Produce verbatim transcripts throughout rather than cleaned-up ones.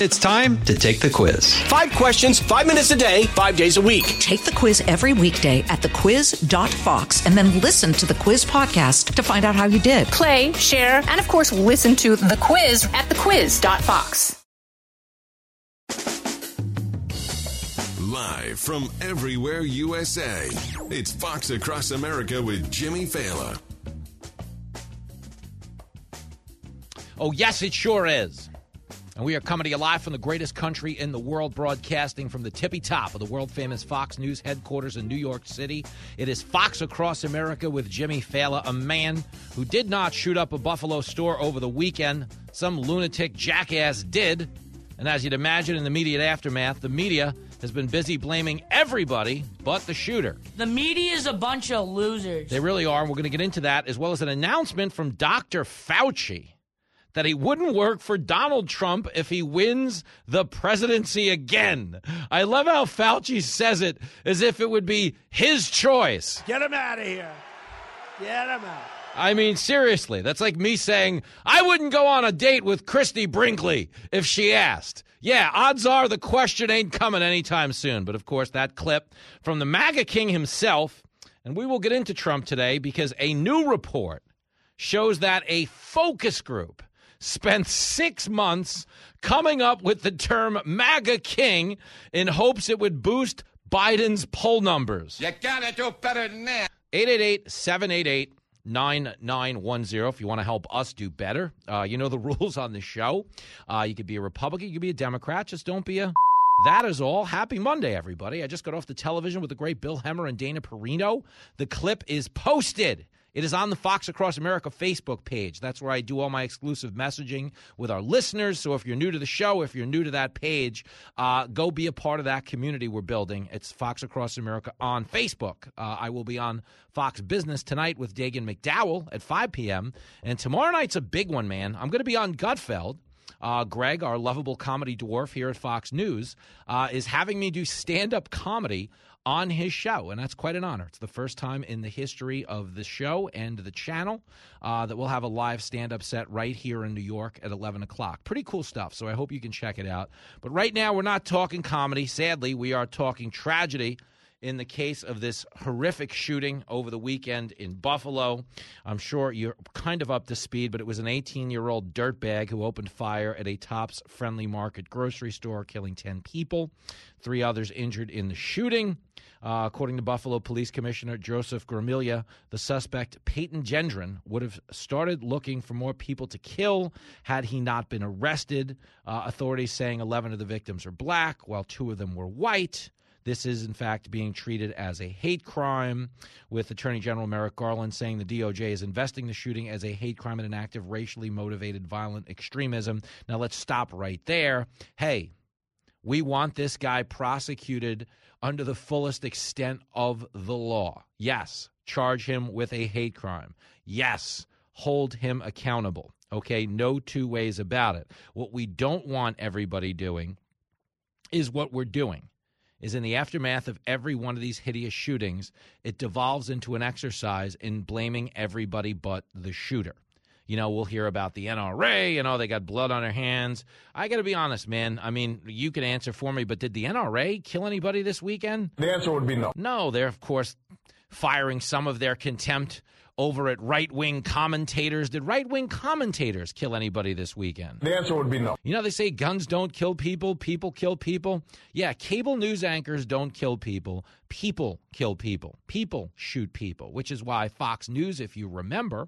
It's time to take the quiz. Five questions, five minutes a day, five days a week. Take the quiz every weekday at the quiz dot fox and then listen to the quiz podcast to find out how you did. Play, share, and of course, listen to the quiz at the quiz dot fox. Live from everywhere U S A, it's Fox Across America with Jimmy Fallon. Oh, yes, it sure is. And we are coming to you live from the greatest country in the world, broadcasting from the tippy top of the world-famous Fox News headquarters in New York City. It is Fox Across America with Jimmy Fallon, a man who did not shoot up a Buffalo store over the weekend. Some lunatic jackass did. And as you'd imagine, in the immediate aftermath, the media has been busy blaming everybody but the shooter. The media is a bunch of losers. They really are, and we're going to get into that, as well as an announcement from Doctor Fauci that he wouldn't work for Donald Trump if he wins the presidency again. I love how Fauci says it as if it would be his choice. Get him out of here. Get him out. I mean, seriously, that's like me saying, I wouldn't go on a date with Christy Brinkley if she asked. Yeah, odds are the question ain't coming anytime soon. But, of course, that clip from the MAGA king himself, and we will get into Trump today because a new report shows that a focus group spent six months coming up with the term MAGA king in hopes it would boost Biden's poll numbers. You gotta do better than that. eight eight eight, seven eight eight, nine nine one zero if you want to help us do better. Uh, you know the rules on the show. Uh, you could be a Republican, you could be a Democrat. Just don't be a... That is all. Happy Monday, everybody. I just got off the television with the great Bill Hemmer and Dana Perino. The clip is posted. It is on the Fox Across America Facebook page. That's where I do all my exclusive messaging with our listeners. So if you're new to the show, if you're new to that page, uh, go be a part of that community we're building. It's Fox Across America on Facebook. Uh, I will be on Fox Business tonight with Dagan McDowell at five p.m. And tomorrow night's a big one, man. I'm going to be on Gutfeld. Uh, Greg, our lovable comedy dwarf here at Fox News, uh, is having me do stand-up comedy on his show, and that's quite an honor. It's the first time in the history of the show and the channel uh, that we'll have a live stand-up set right here in New York at eleven o'clock. Pretty cool stuff, so I hope you can check it out. But right now, we're not talking comedy. Sadly, we are talking tragedy in the case of this horrific shooting over the weekend in Buffalo. I'm sure you're kind of up to speed, but it was an eighteen-year-old dirtbag who opened fire at a Tops Friendly Market grocery store, killing ten people. Three others injured in the shooting. Uh, according to Buffalo Police Commissioner Joseph Gramiglia, the suspect, Peyton Gendron, would have started looking for more people to kill had he not been arrested. Uh, authorities saying eleven of the victims are black, while two of them were white. This is, in fact, being treated as a hate crime, with Attorney General Merrick Garland saying the D O J is investing the shooting as a hate crime and an act of racially motivated violent extremism. Now, let's stop right there. Hey, we want this guy prosecuted under the fullest extent of the law. Yes, charge him with a hate crime. Yes, hold him accountable. Okay, no two ways about it. What we don't want everybody doing is what we're doing. Is in the aftermath of every one of these hideous shootings, it devolves into an exercise in blaming everybody but the shooter. You know, we'll hear about the N R A, you know, they got blood on their hands. I got to be honest, man. I mean, you can answer for me, but did the N R A kill anybody this weekend? The answer would be no. No, they're, of course, firing some of their contempt over at right-wing commentators. Did right-wing commentators kill anybody this weekend? The answer would be no. You know, they say guns don't kill people, people kill people. Yeah, cable news anchors don't kill people. People kill people. People shoot people, which is why Fox News, if you remember,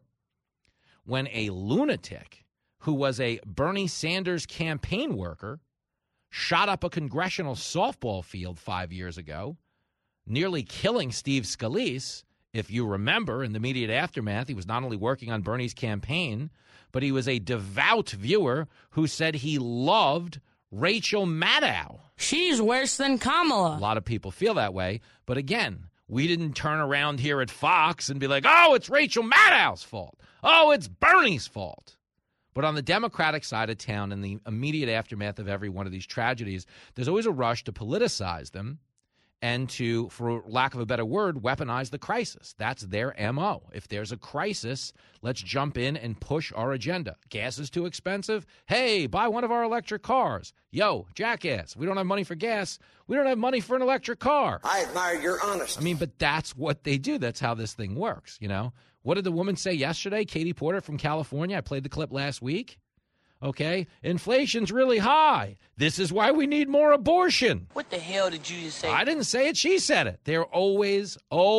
when a lunatic who was a Bernie Sanders campaign worker shot up a congressional softball field five years ago, nearly killing Steve Scalise. If you remember, in the immediate aftermath, he was not only working on Bernie's campaign, but he was a devout viewer who said he loved Rachel Maddow. She's worse than Kamala. A lot of people feel that way. But again, we didn't turn around here at Fox and be like, oh, it's Rachel Maddow's fault. Oh, it's Bernie's fault. But on the Democratic side of town, in the immediate aftermath of every one of these tragedies, there's always a rush to politicize them and to, for lack of a better word, weaponize the crisis. That's their M O. If there's a crisis, let's jump in and push our agenda. Gas is too expensive? Hey, buy one of our electric cars. Yo, jackass, we don't have money for gas. We don't have money for an electric car. I admire your honesty. I mean, but that's what they do. That's how this thing works, you know? What did the woman say yesterday? Katie Porter from California. I played the clip last week. Okay, inflation's really high. This is why we need more abortion. What the hell did you just say? I didn't say it. She said it. They're always,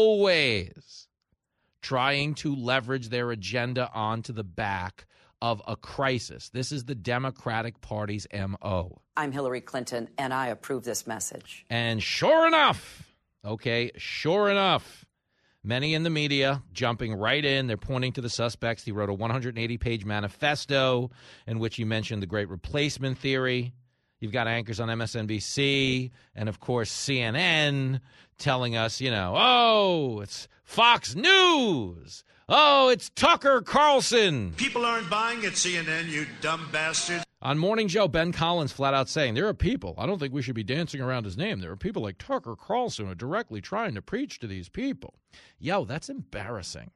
always trying to leverage their agenda onto the back of a crisis. This is the Democratic Party's M O. I'm Hillary Clinton, and I approve this message. And sure enough, okay, sure enough, many in the media jumping right in. They're pointing to the suspects. He wrote a one hundred eighty page manifesto in which he mentioned the great replacement theory. You've got anchors on M S N B C and, of course, C N N telling us, you know, oh, it's Fox News. Oh, it's Tucker Carlson. People aren't buying at C N N, you dumb bastards. On Morning Joe, Ben Collins flat out saying, there are people, I don't think we should be dancing around his name. There are people like Tucker Carlson who are directly trying to preach to these people. Yo, that's embarrassing.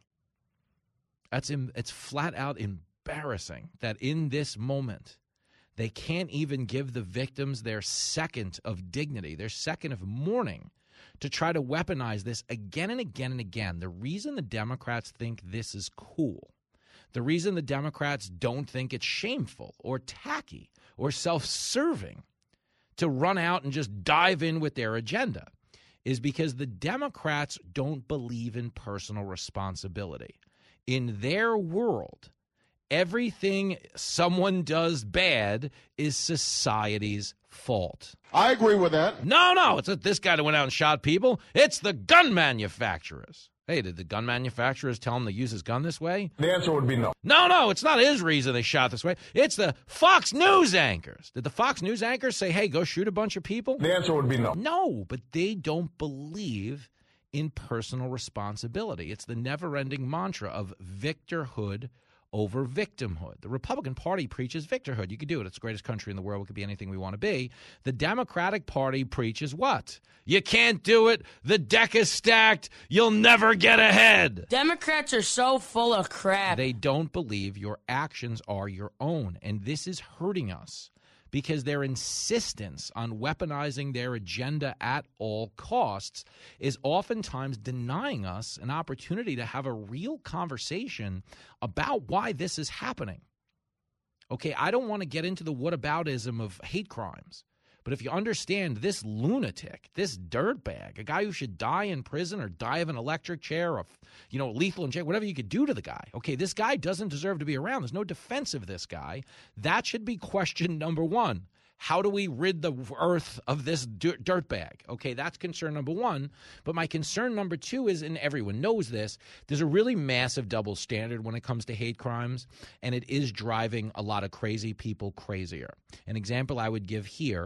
That's em- It's flat out embarrassing that in this moment, they can't even give the victims their second of dignity, their second of mourning, to try to weaponize this again and again and again. The reason the Democrats think this is cool, the reason the Democrats don't think it's shameful or tacky or self-serving to run out and just dive in with their agenda is because the Democrats don't believe in personal responsibility. In their world, everything someone does bad is society's fault. I agree with that. No, no, it's not this guy that went out and shot people. It's the gun manufacturers. Hey, did the gun manufacturers tell him to use his gun this way? The answer would be no. No, no, it's not his reason they shot this way. It's the Fox News anchors. Did the Fox News anchors say, hey, go shoot a bunch of people? The answer would be no. No, but they don't believe in personal responsibility. It's the never-ending mantra of victorhood over victimhood. The Republican Party preaches victorhood. You can do it. It's the greatest country in the world. We could be anything we want to be. The Democratic Party preaches what? You can't do it. The deck is stacked. You'll never get ahead. Democrats are so full of crap. They don't believe your actions are your own. And this is hurting us because their insistence on weaponizing their agenda at all costs is oftentimes denying us an opportunity to have a real conversation about why this is happening. Okay, I don't want to get into the whataboutism of hate crimes, but if you understand this lunatic, this dirtbag, a guy who should die in prison or die of an electric chair or, you know, lethal injection, whatever you could do to the guy. Okay, this guy doesn't deserve to be around. There's no defense of this guy. That should be question number one. How do we rid the earth of this dirtbag? Okay, that's concern number one. But my concern number two is, and everyone knows this, there's a really massive double standard when it comes to hate crimes, and it is driving a lot of crazy people crazier. An example I would give here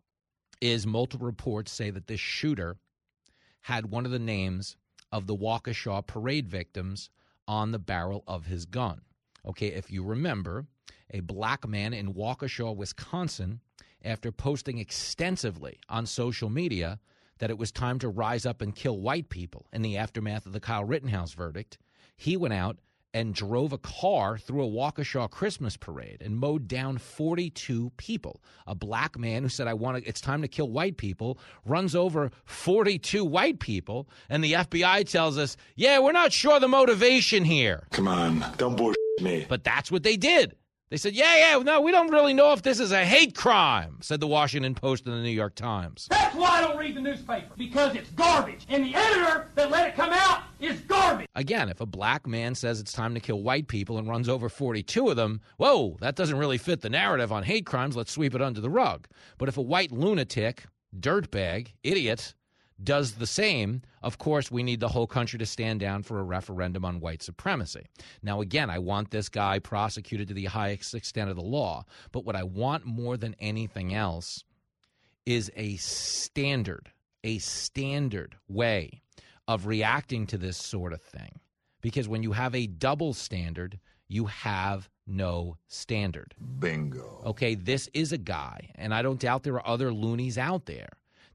is multiple reports say that this shooter had one of the names of the Waukesha parade victims on the barrel of his gun. Okay, if you remember, a black man in Waukesha, Wisconsin, after posting extensively on social media that it was time to rise up and kill white people in the aftermath of the Kyle Rittenhouse verdict, he went out and drove a car through a Waukesha Christmas parade and mowed down forty-two people. A black man who said, I want to, it's time to kill white people, runs over forty-two white people, and the F B I tells us, yeah, we're not sure the motivation here. Come on, don't bullshit me. But that's what they did. They said, yeah, yeah, no, we don't really know if this is a hate crime, said the Washington Post and the New York Times. That's why I don't read the newspaper, because it's garbage. And the editor that let it come out is garbage. Again, if a black man says it's time to kill white people and runs over forty-two of them, whoa, that doesn't really fit the narrative on hate crimes. Let's sweep it under the rug. But if a white lunatic, dirtbag, idiot, does the same, of course, we need the whole country to stand down for a referendum on white supremacy. Now, again, I want this guy prosecuted to the highest extent of the law. But what I want more than anything else is a standard, a standard way of reacting to this sort of thing. Because when you have a double standard, you have no standard. Bingo. Okay, this is a guy, and I don't doubt there are other loonies out there,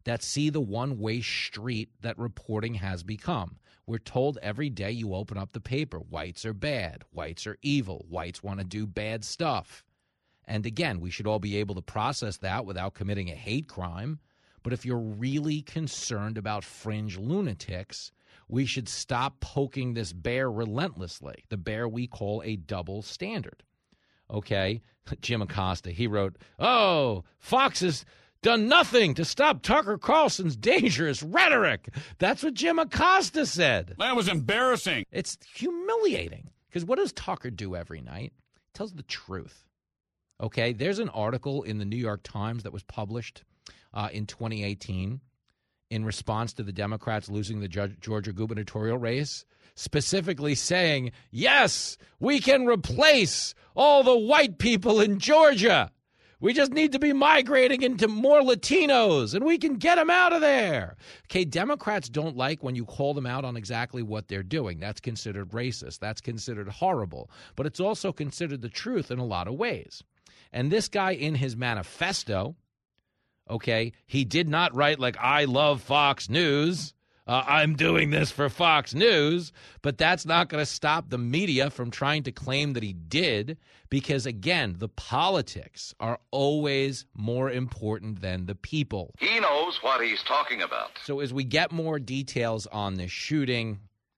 that see the one-way street that reporting has become. We're told every day you open up the paper, whites are bad, whites are evil, whites want to do bad stuff. And again, we should all be able to process that without committing a hate crime. But if you're really concerned about fringe lunatics, we should stop poking this bear relentlessly, the bear we call a double standard. Okay? Jim Acosta, he wrote, oh, Fox has done nothing to stop Tucker Carlson's dangerous rhetoric. That's what Jim Acosta said. That was embarrassing. It's humiliating. Because what does Tucker do every night? He tells the truth. Okay? There's an article in the New York Times that was published uh, in twenty eighteen in response to the Democrats losing the Georgia gubernatorial race, specifically saying, yes, we can replace all the white people in Georgia. We just need to be migrating into more Latinos, and we can get them out of there. Okay, Democrats don't like when you call them out on exactly what they're doing. That's considered racist. That's considered horrible. But it's also considered the truth in a lot of ways. And this guy in his manifesto, okay, he did not write like, I love Fox News. Uh, I'm doing this for Fox News, but that's not going to stop the media from trying to claim that he did because, again, the politics are always more important than the people. He knows what he's talking about. So as we get more details on this shooting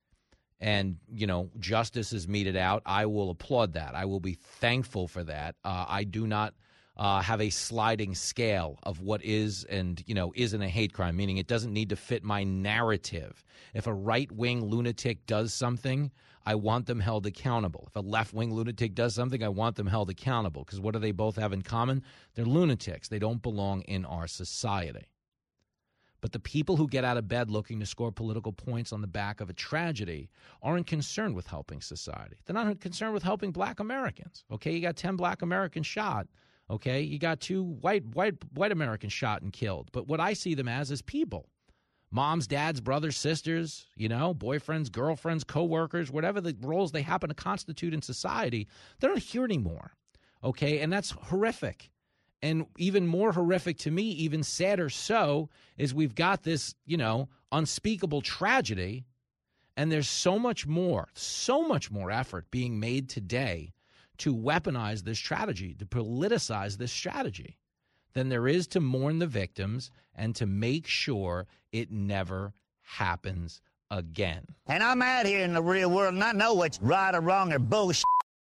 and, you know, justice is meted out, I will applaud that. I will be thankful for that. Uh, I do not Uh, have a sliding scale of what is and, you know, isn't a hate crime, meaning it doesn't need to fit my narrative. If a right-wing lunatic does something, I want them held accountable. If a left-wing lunatic does something, I want them held accountable. Because what do they both have in common? They're lunatics. They don't belong in our society. But the people who get out of bed looking to score political points on the back of a tragedy aren't concerned with helping society. They're not concerned with helping black Americans. Okay, you got ten black Americans shot. Okay, you got two white white white Americans shot and killed. But what I see them as is people. Moms, dads, brothers, sisters, you know, boyfriends, girlfriends, coworkers, whatever the roles they happen to constitute in society, they're not here anymore. Okay, and that's horrific. And even more horrific to me, even sadder so, is we've got this, you know, unspeakable tragedy, and there's so much more, so much more effort being made today to weaponize this strategy, to politicize this strategy, than there is to mourn the victims and to make sure it never happens again. And I'm out here in the real world, and I know what's right or wrong or bullshit.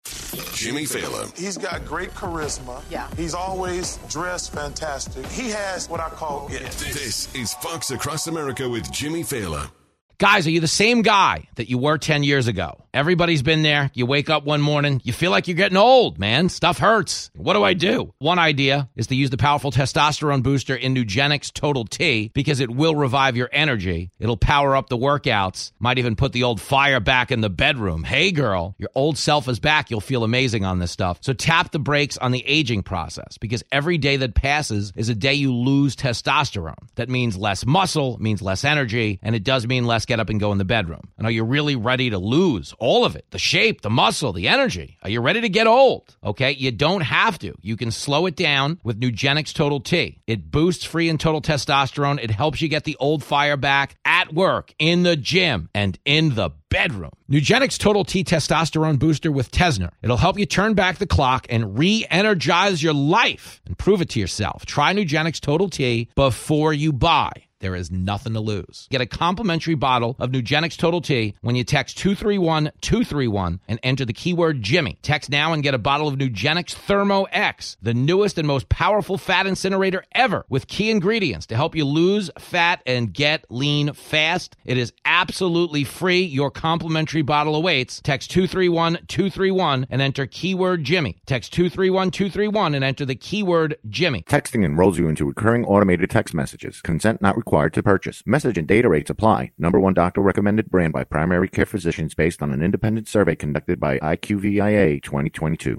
Jimmy Fallon. He's got great charisma. Yeah. He's always dressed fantastic. He has what I call it. This is Fox Across America with Jimmy Fallon. Guys, are you the same guy that you were ten years ago? Everybody's been there. You wake up one morning, you feel like you're getting old, man. Stuff hurts. What do I do? One idea is to use the powerful testosterone booster in Nugenix Total T because it will revive your energy. It'll power up the workouts. Might even put the old fire back in the bedroom. Hey, girl, your old self is back. You'll feel amazing on this stuff. So tap the brakes on the aging process because every day that passes is a day you lose testosterone. That means less muscle, means less energy, and it does mean less get up and go in the bedroom. And are you really ready to lose all of it? The shape, the muscle, the energy. Are you ready to get old? Okay, you don't have to. You can slow it down with Nugenix Total T. It boosts free and total testosterone. It helps you get the old fire back at work, in the gym, and in the bedroom. Nugenix Total T Testosterone Booster with Tesner. It'll help you turn back the clock and re-energize your life and prove it to yourself. Try Nugenix Total T before you buy. There is nothing to lose. Get a complimentary bottle of Nugenix Total T when you text two three one two three one and enter the keyword Jimmy. Text now and get a bottle of Nugenix Thermo X, the newest and most powerful fat incinerator ever, with key ingredients to help you lose fat and get lean fast. It is absolutely free. Your complimentary bottle awaits. Text two three one two three one and enter keyword Jimmy. Text two three one two three one and enter the keyword Jimmy. Texting enrolls you into recurring automated text messages. Consent not required. Required to purchase. Message and data rates apply. Number one doctor recommended brand by primary care physicians based on an independent survey conducted by I Q V I A twenty twenty-two.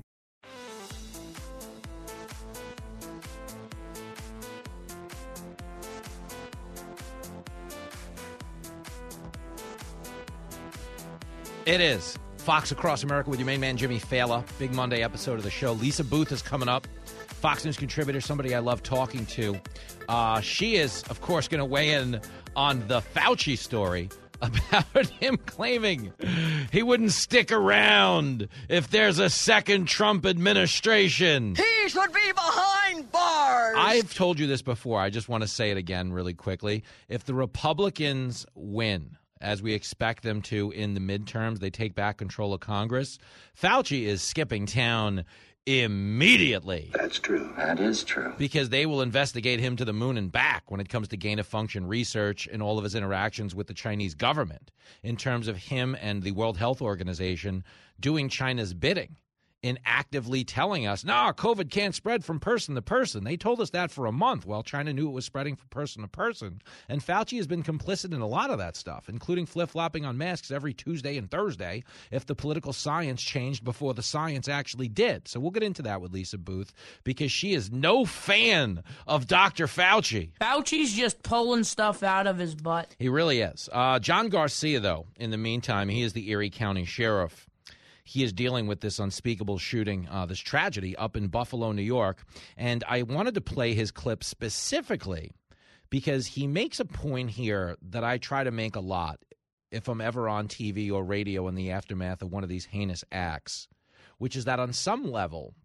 It is Fox Across America with your main man, Jimmy Fallon. Big Monday episode of the show. Lisa Booth is coming up. Fox News contributor, somebody I love talking to. Uh, she is, of course, going to weigh in on the Fauci story about him claiming he wouldn't stick around if there's a second Trump administration. He should be behind bars. I've told you this before. I just want to say it again really quickly. If the Republicans win, as we expect them to in the midterms, they take back control of Congress, Fauci is skipping town immediately. That's true. That is true. Because they will investigate him to the moon and back when it comes to gain-of-function research and all of his interactions with the Chinese government in terms of him and the World Health Organization doing China's bidding in actively telling us, no, COVID can't spread from person to person. They told us that for a month while China knew it was spreading from person to person. And Fauci has been complicit in a lot of that stuff, including flip-flopping on masks every Tuesday and Thursday if the political science changed before the science actually did. So we'll get into that with Lisa Booth because she is no fan of Doctor Fauci. Fauci's just pulling stuff out of his butt. He really is. Uh, John Garcia, though, in the meantime, he is the Erie County Sheriff. He is dealing with this unspeakable shooting, uh, this tragedy up in Buffalo, New York. And I wanted to play his clip specifically because he makes a point here that I try to make a lot if I'm ever on T V or radio in the aftermath of one of these heinous acts, which is that on some level,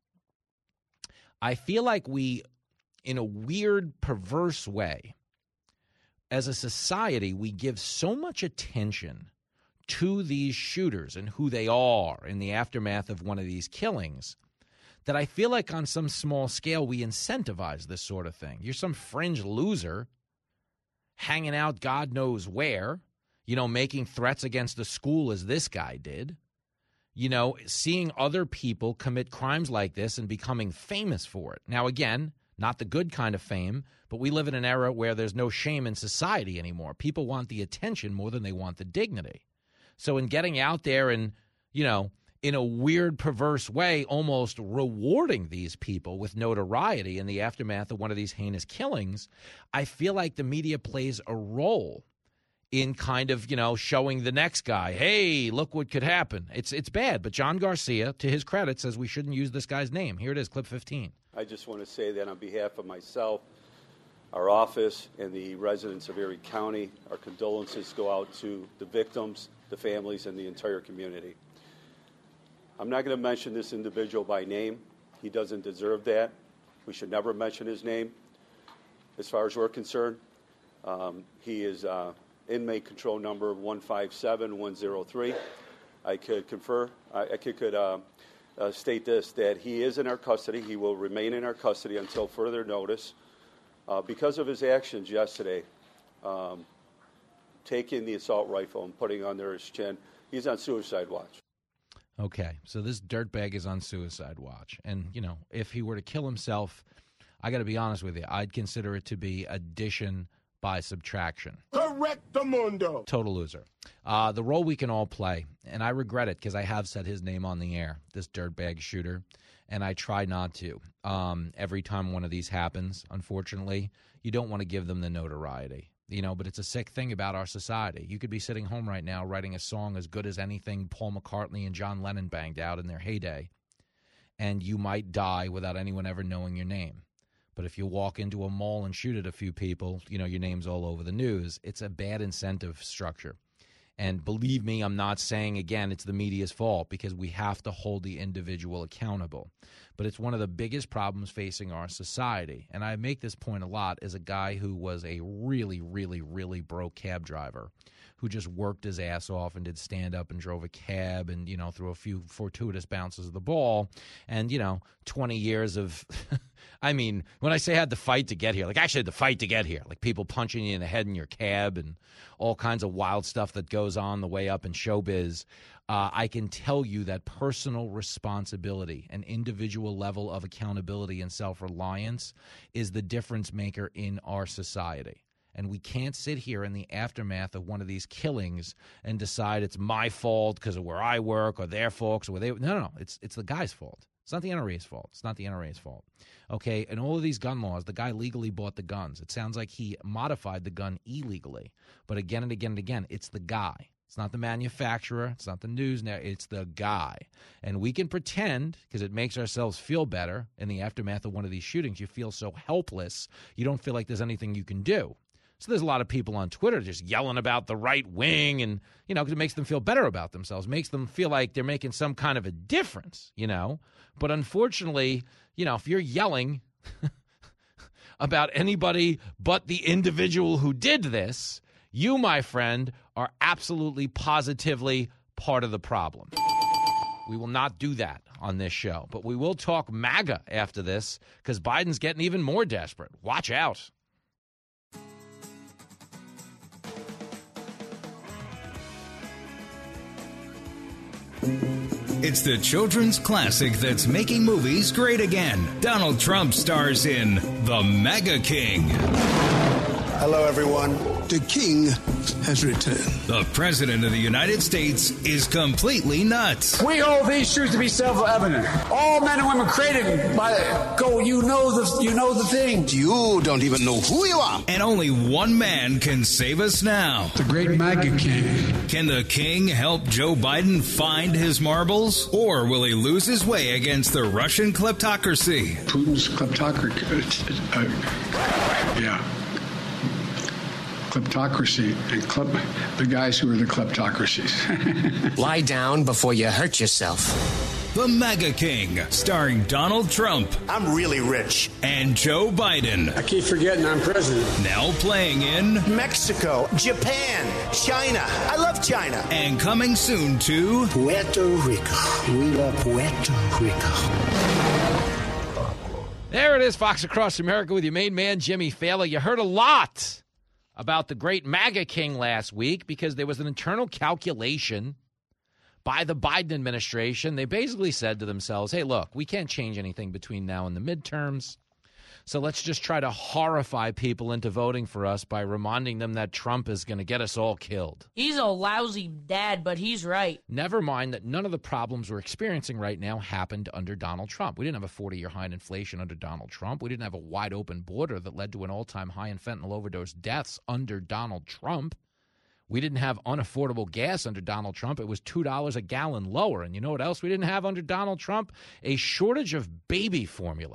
I feel like we, in a weird, perverse way, as a society, we give so much attention to these shooters and who they are in the aftermath of one of these killings that I feel like on some small scale we incentivize this sort of thing. You're some fringe loser hanging out God knows where, you know, making threats against a school as this guy did, you know, seeing other people commit crimes like this and becoming famous for it. Now, again, not the good kind of fame, but we live in an era where there's no shame in society anymore. People want the attention more than they want the dignity. So in getting out there and, you know, in a weird, perverse way, almost rewarding these people with notoriety in the aftermath of one of these heinous killings, I feel like the media plays a role in kind of, you know, showing the next guy, hey, look what could happen. It's it's bad. But John Garcia, to his credit, says we shouldn't use this guy's name. Here it is, clip fifteen. I just want to say that on behalf of myself, our office, and the residents of Erie County, our condolences go out to the victims, the families, and the entire community. I'm not going to mention this individual by name. He doesn't deserve that. We should never mention his name. As far as we're concerned, um, he is uh, inmate control number one five seven one zero three. I could confer, I, I could, could uh, uh, state this, that he is in our custody. He will remain in our custody until further notice. Uh, because of his actions yesterday, um, taking the assault rifle and putting it under his chin, he's on suicide watch. Okay, so this dirtbag is on suicide watch. And, you know, if he were to kill himself, I got to be honest with you, I'd consider it to be addition by subtraction. Correctamundo. Total loser. Uh, the role we can all play, and I regret it because I have said his name on the air, this dirtbag shooter, and I try not to. Um, every time one of these happens, unfortunately, you don't want to give them the notoriety. You know, but it's a sick thing about our society. You could be sitting home right now writing a song as good as anything Paul McCartney and John Lennon banged out in their heyday, and you might die without anyone ever knowing your name. But if you walk into a mall and shoot at a few people, you know, your name's all over the news. It's a bad incentive structure. And believe me, I'm not saying, again, it's the media's fault because we have to hold the individual accountable. But it's one of the biggest problems facing our society. And I make this point a lot as a guy who was a really, really, really broke cab driver who just worked his ass off and did stand-up and drove a cab and, you know, threw a few fortuitous bounces of the ball. And, you know, twenty years of – I mean, when I say I had to fight to get here, like I actually had to fight to get here, like people punching you in the head in your cab and all kinds of wild stuff that goes on the way up in showbiz, uh, I can tell you that personal responsibility, an individual level of accountability and self-reliance is the difference maker in our society. And we can't sit here in the aftermath of one of these killings and decide it's my fault because of where I work or their folks or where they – no, no, no. It's, it's the guy's fault. It's not the N R A's fault. It's not the N R A's fault. Okay, and all of these gun laws, the guy legally bought the guns. It sounds like he modified the gun illegally. But again and again and again, it's the guy. It's not the manufacturer. It's not the news. It's the guy. And we can pretend, because it makes ourselves feel better in the aftermath of one of these shootings. You feel so helpless. You don't feel like there's anything you can do. So there's a lot of people on Twitter just yelling about the right wing and, you know, because it makes them feel better about themselves. It makes them feel like they're making some kind of a difference, you know. But unfortunately, you know, if you're yelling about anybody but the individual who did this, you, my friend, are absolutely positively part of the problem. We will not do that on this show, but we will talk MAGA after this because Biden's getting even more desperate. Watch out. It's the children's classic that's making movies great again. Donald Trump stars in The MAGA King. Hello, everyone. The king has returned. The president of the United States is completely nuts. We hold these truths to be self-evident. All men and women created by go. You know the you know the thing. You don't even know who you are. And only one man can save us now. The great MAGA king. Can the king help Joe Biden find his marbles, or will he lose his way against the Russian kleptocracy? Putin's kleptocracy. Uh, yeah. Kleptocracy and klep, the guys who are the kleptocracies. Lie down before you hurt yourself. The MAGA King, starring Donald Trump. I'm really rich. And Joe Biden. I keep forgetting I'm president. Now playing in Mexico, Japan, China. I love China. And coming soon to Puerto Rico. We love Puerto Rico. There it is, Fox Across America with your main man, Jimmy Fallon. You heard a lot about the great MAGA King last week because there was an internal calculation by the Biden administration. They basically said to themselves, hey, look, we can't change anything between now and the midterms, so let's just try to horrify people into voting for us by reminding them that Trump is going to get us all killed. He's a lousy dad, but he's right. Never mind that none of the problems we're experiencing right now happened under Donald Trump. We didn't have a forty-year high in inflation under Donald Trump. We didn't have a wide-open border that led to an all-time high in fentanyl overdose deaths under Donald Trump. We didn't have unaffordable gas under Donald Trump. It was two dollars a gallon lower. And you know what else we didn't have under Donald Trump? A shortage of baby formula.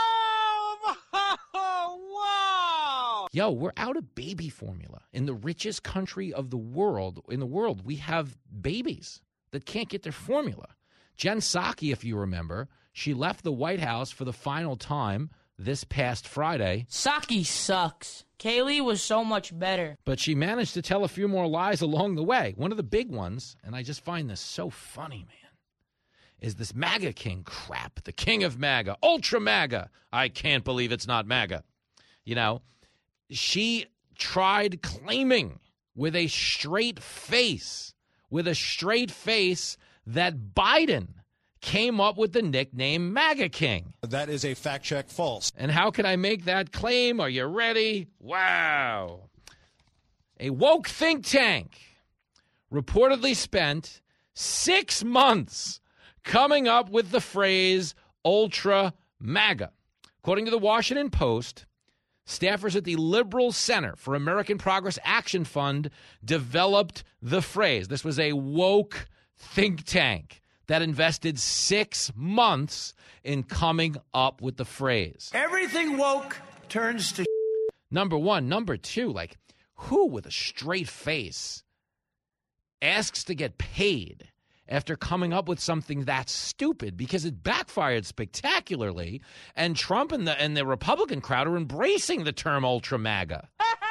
Oh, wow! Yo, we're out of baby formula. In the richest country of the world, in the world, we have babies that can't get their formula. Jen Psaki, if you remember, she left the White House for the final time this past Friday. Psaki sucks. Kaylee was so much better. But she managed to tell a few more lies along the way. One of the big ones, and I just find this so funny, man, is this MAGA King crap. The king of MAGA, ultra MAGA. I can't believe it's not MAGA. You know, she tried claiming with a straight face, with a straight face that Biden came up with the nickname MAGA King. That is a fact check false. And how can I make that claim? Are you ready? Wow. A woke think tank reportedly spent six months coming up with the phrase ultra MAGA. According to the Washington Post, staffers at the Liberal Center for American Progress Action Fund developed the phrase. This was a woke think tank that invested six months in coming up with the phrase. Everything woke turns to Number one. Number two, like, who with a straight face asks to get paid after coming up with something that stupid? Because it backfired spectacularly, and Trump and the, and the Republican crowd are embracing the term ultra MAGA.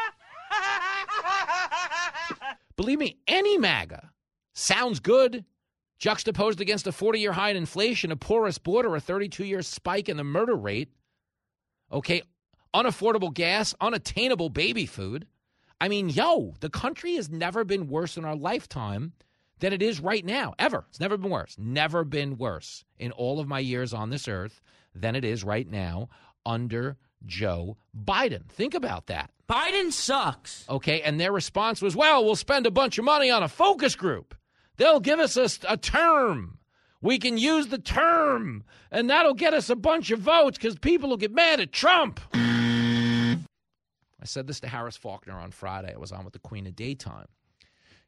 Believe me, any MAGA sounds good. Juxtaposed against a forty-year high in inflation, a porous border, a thirty-two-year spike in the murder rate, okay, unaffordable gas, unattainable baby food. I mean, yo, the country has never been worse in our lifetime than it is right now, ever. It's never been worse. Never been worse in all of my years on this earth than it is right now under Joe Biden. Think about that. Biden sucks. Okay, and their response was, well, we'll spend a bunch of money on a focus group. They'll give us a, a term. We can use the term, and that'll get us a bunch of votes because people will get mad at Trump. I said this to Harris Faulkner on Friday. I was on with the Queen of Daytime.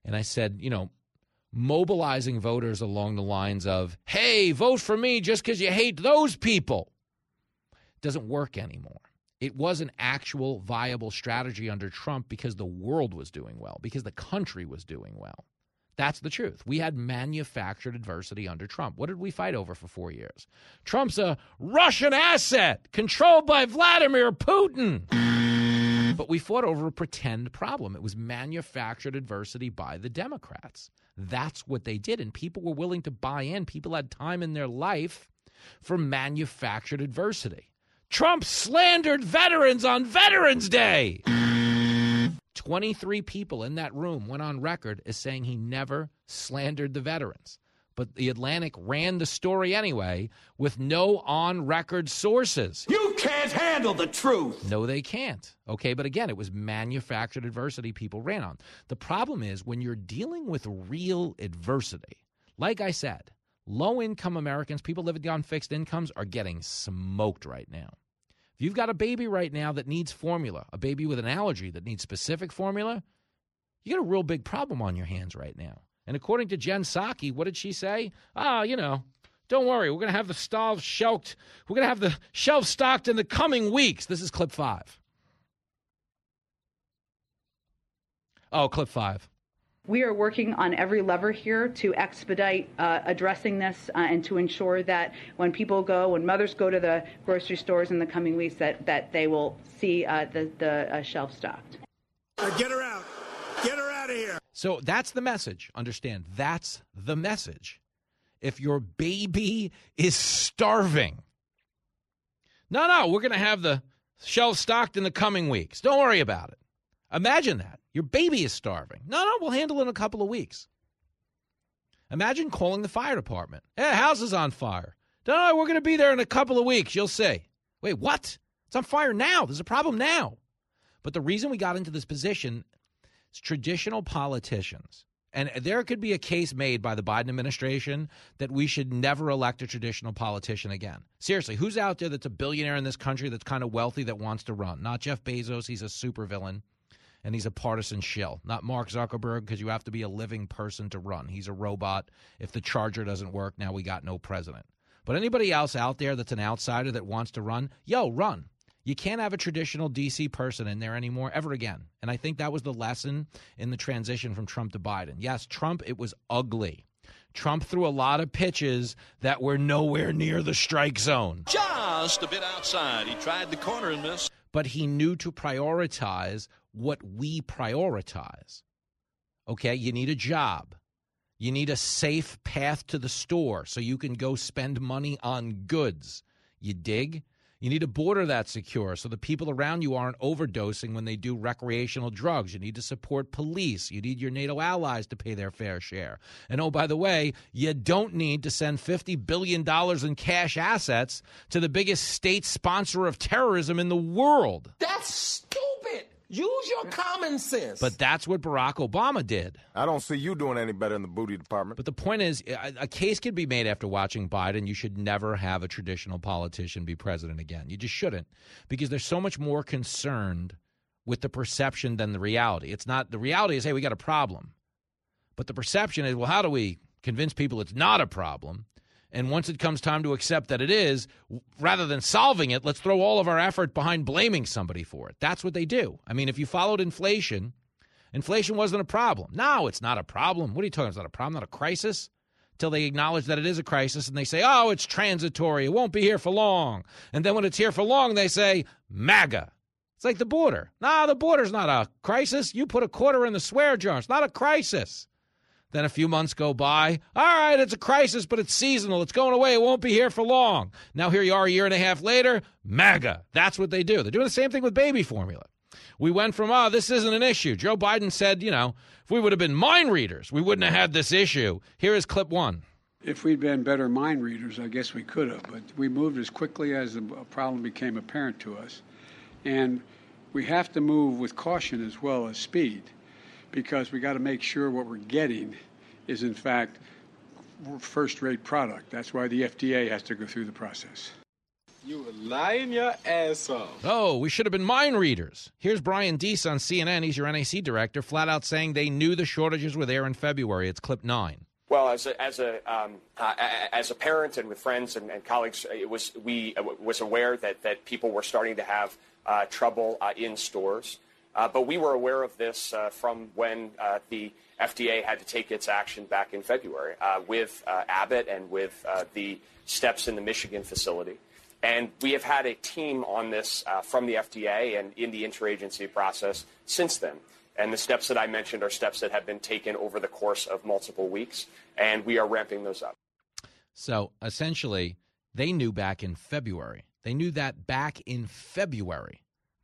And I said, you know, mobilizing voters along the lines of, hey, vote for me just because you hate those people, doesn't work anymore. It was an actual viable strategy under Trump because the world was doing well, because the country was doing well. That's the truth. We had manufactured adversity under Trump. What did we fight over for four years? Trump's a Russian asset controlled by Vladimir Putin. But we fought over a pretend problem. It was manufactured adversity by the Democrats. That's what they did, and people were willing to buy in. People had time in their life for manufactured adversity. Trump slandered veterans on Veterans Day. twenty-three people in that room went on record as saying he never slandered the veterans. But the Atlantic ran the story anyway with no on-record sources. You can't handle the truth. No, they can't. Okay, but again, it was manufactured adversity people ran on. The problem is when you're dealing with real adversity, like I said, low-income Americans, people living on fixed incomes, are getting smoked right now. If you've got a baby right now that needs formula, a baby with an allergy that needs specific formula, you got a real big problem on your hands right now. And according to Jen Psaki, what did she say? Ah, oh, you know, don't worry. We're going to have the shelves shelved. We're going to have the shelves stocked in the coming weeks. This is clip five. Oh, clip five. We are working on every lever here to expedite uh, addressing this uh, and to ensure that when people go, when mothers go to the grocery stores in the coming weeks, that, that they will see uh, the, the uh, shelf stocked. Uh, get her out. Get her out of here. So that's the message. Understand, that's the message. If your baby is starving, no, no, we're going to have the shelves stocked in the coming weeks. Don't worry about it. Imagine that. Your baby is starving. No, no, we'll handle it in a couple of weeks. Imagine calling the fire department. Hey, the house is on fire. Don't worry, we're going to be there in a couple of weeks. You'll see. Wait, what? It's on fire now. There's a problem now. But the reason we got into this position is traditional politicians. And there could be a case made by the Biden administration that we should never elect a traditional politician again. Seriously, who's out there that's a billionaire in this country that's kind of wealthy that wants to run? Not Jeff Bezos. He's a supervillain. And he's a partisan shill. Not Mark Zuckerberg, because you have to be a living person to run. He's a robot. If the charger doesn't work, now we got no president. But anybody else out there that's an outsider that wants to run, yo, run. You can't have a traditional D C person in there anymore ever again. And I think that was the lesson in the transition from Trump to Biden. Yes, Trump, it was ugly. Trump threw a lot of pitches that were nowhere near the strike zone. Just a bit outside. He tried the corner and missed. But he knew to prioritize what we prioritize. Okay, you need a job. You need a safe path to the store so you can go spend money on goods. You dig? You need a border that's secure so the people around you aren't overdosing when they do recreational drugs. You need to support police. You need your NATO allies to pay their fair share. And oh, by the way, you don't need to send fifty billion dollars in cash assets to the biggest state sponsor of terrorism in the world. That's stupid. Use your common sense. But that's what Barack Obama did. I don't see you doing any better in the booty department. But the point is, a, a case could be made after watching Biden. You should never have a traditional politician be president again. You just shouldn't, because they're so much more concerned with the perception than the reality. It's not, the reality is, hey, we got a problem. But the perception is, well, how do we convince people it's not a problem? And once it comes time to accept that it is, rather than solving it, let's throw all of our effort behind blaming somebody for it. That's what they do. I mean, if you followed inflation, inflation wasn't a problem. No, it's not a problem. What are you talking about? It's not a problem, not a crisis? Till they acknowledge that it is a crisis and they say, oh, it's transitory. It won't be here for long. And then when it's here for long, they say, MAGA. It's like the border. No, the border's not a crisis. You put a quarter in the swear jar. It's not a crisis. Then a few months go by. All right, it's a crisis, but it's seasonal. It's going away. It won't be here for long. Now here you are a year and a half later, MAGA. That's what they do. They're doing the same thing with baby formula. We went from, oh, this isn't an issue. Joe Biden said, you know, if we would have been mind readers, we wouldn't have had this issue. Here is clip one. If we'd been better mind readers, I guess we could have. But we moved as quickly as the problem became apparent to us. And we have to move with caution as well as speed, because we got to make sure what we're getting is, in fact, first-rate product. That's why the F D A has to go through the process. You were lying your ass off. Oh, we should have been mind readers. Here's Brian Deese on C N N. He's your N A C director, flat out saying they knew the shortages were there in February. It's clip nine. Well, as a as a um, uh, as a parent and with friends and, and colleagues, it was we uh, was aware that that people were starting to have uh, trouble uh, in stores, uh, but we were aware of this uh, from when uh, the F D A had to take its action back in February uh, with uh, Abbott and with uh, the steps in the Michigan facility. And we have had a team on this uh, from the F D A and in the interagency process since then. And the steps that I mentioned are steps that have been taken over the course of multiple weeks, and we are ramping those up. So essentially, they knew back in February. They knew that back in February.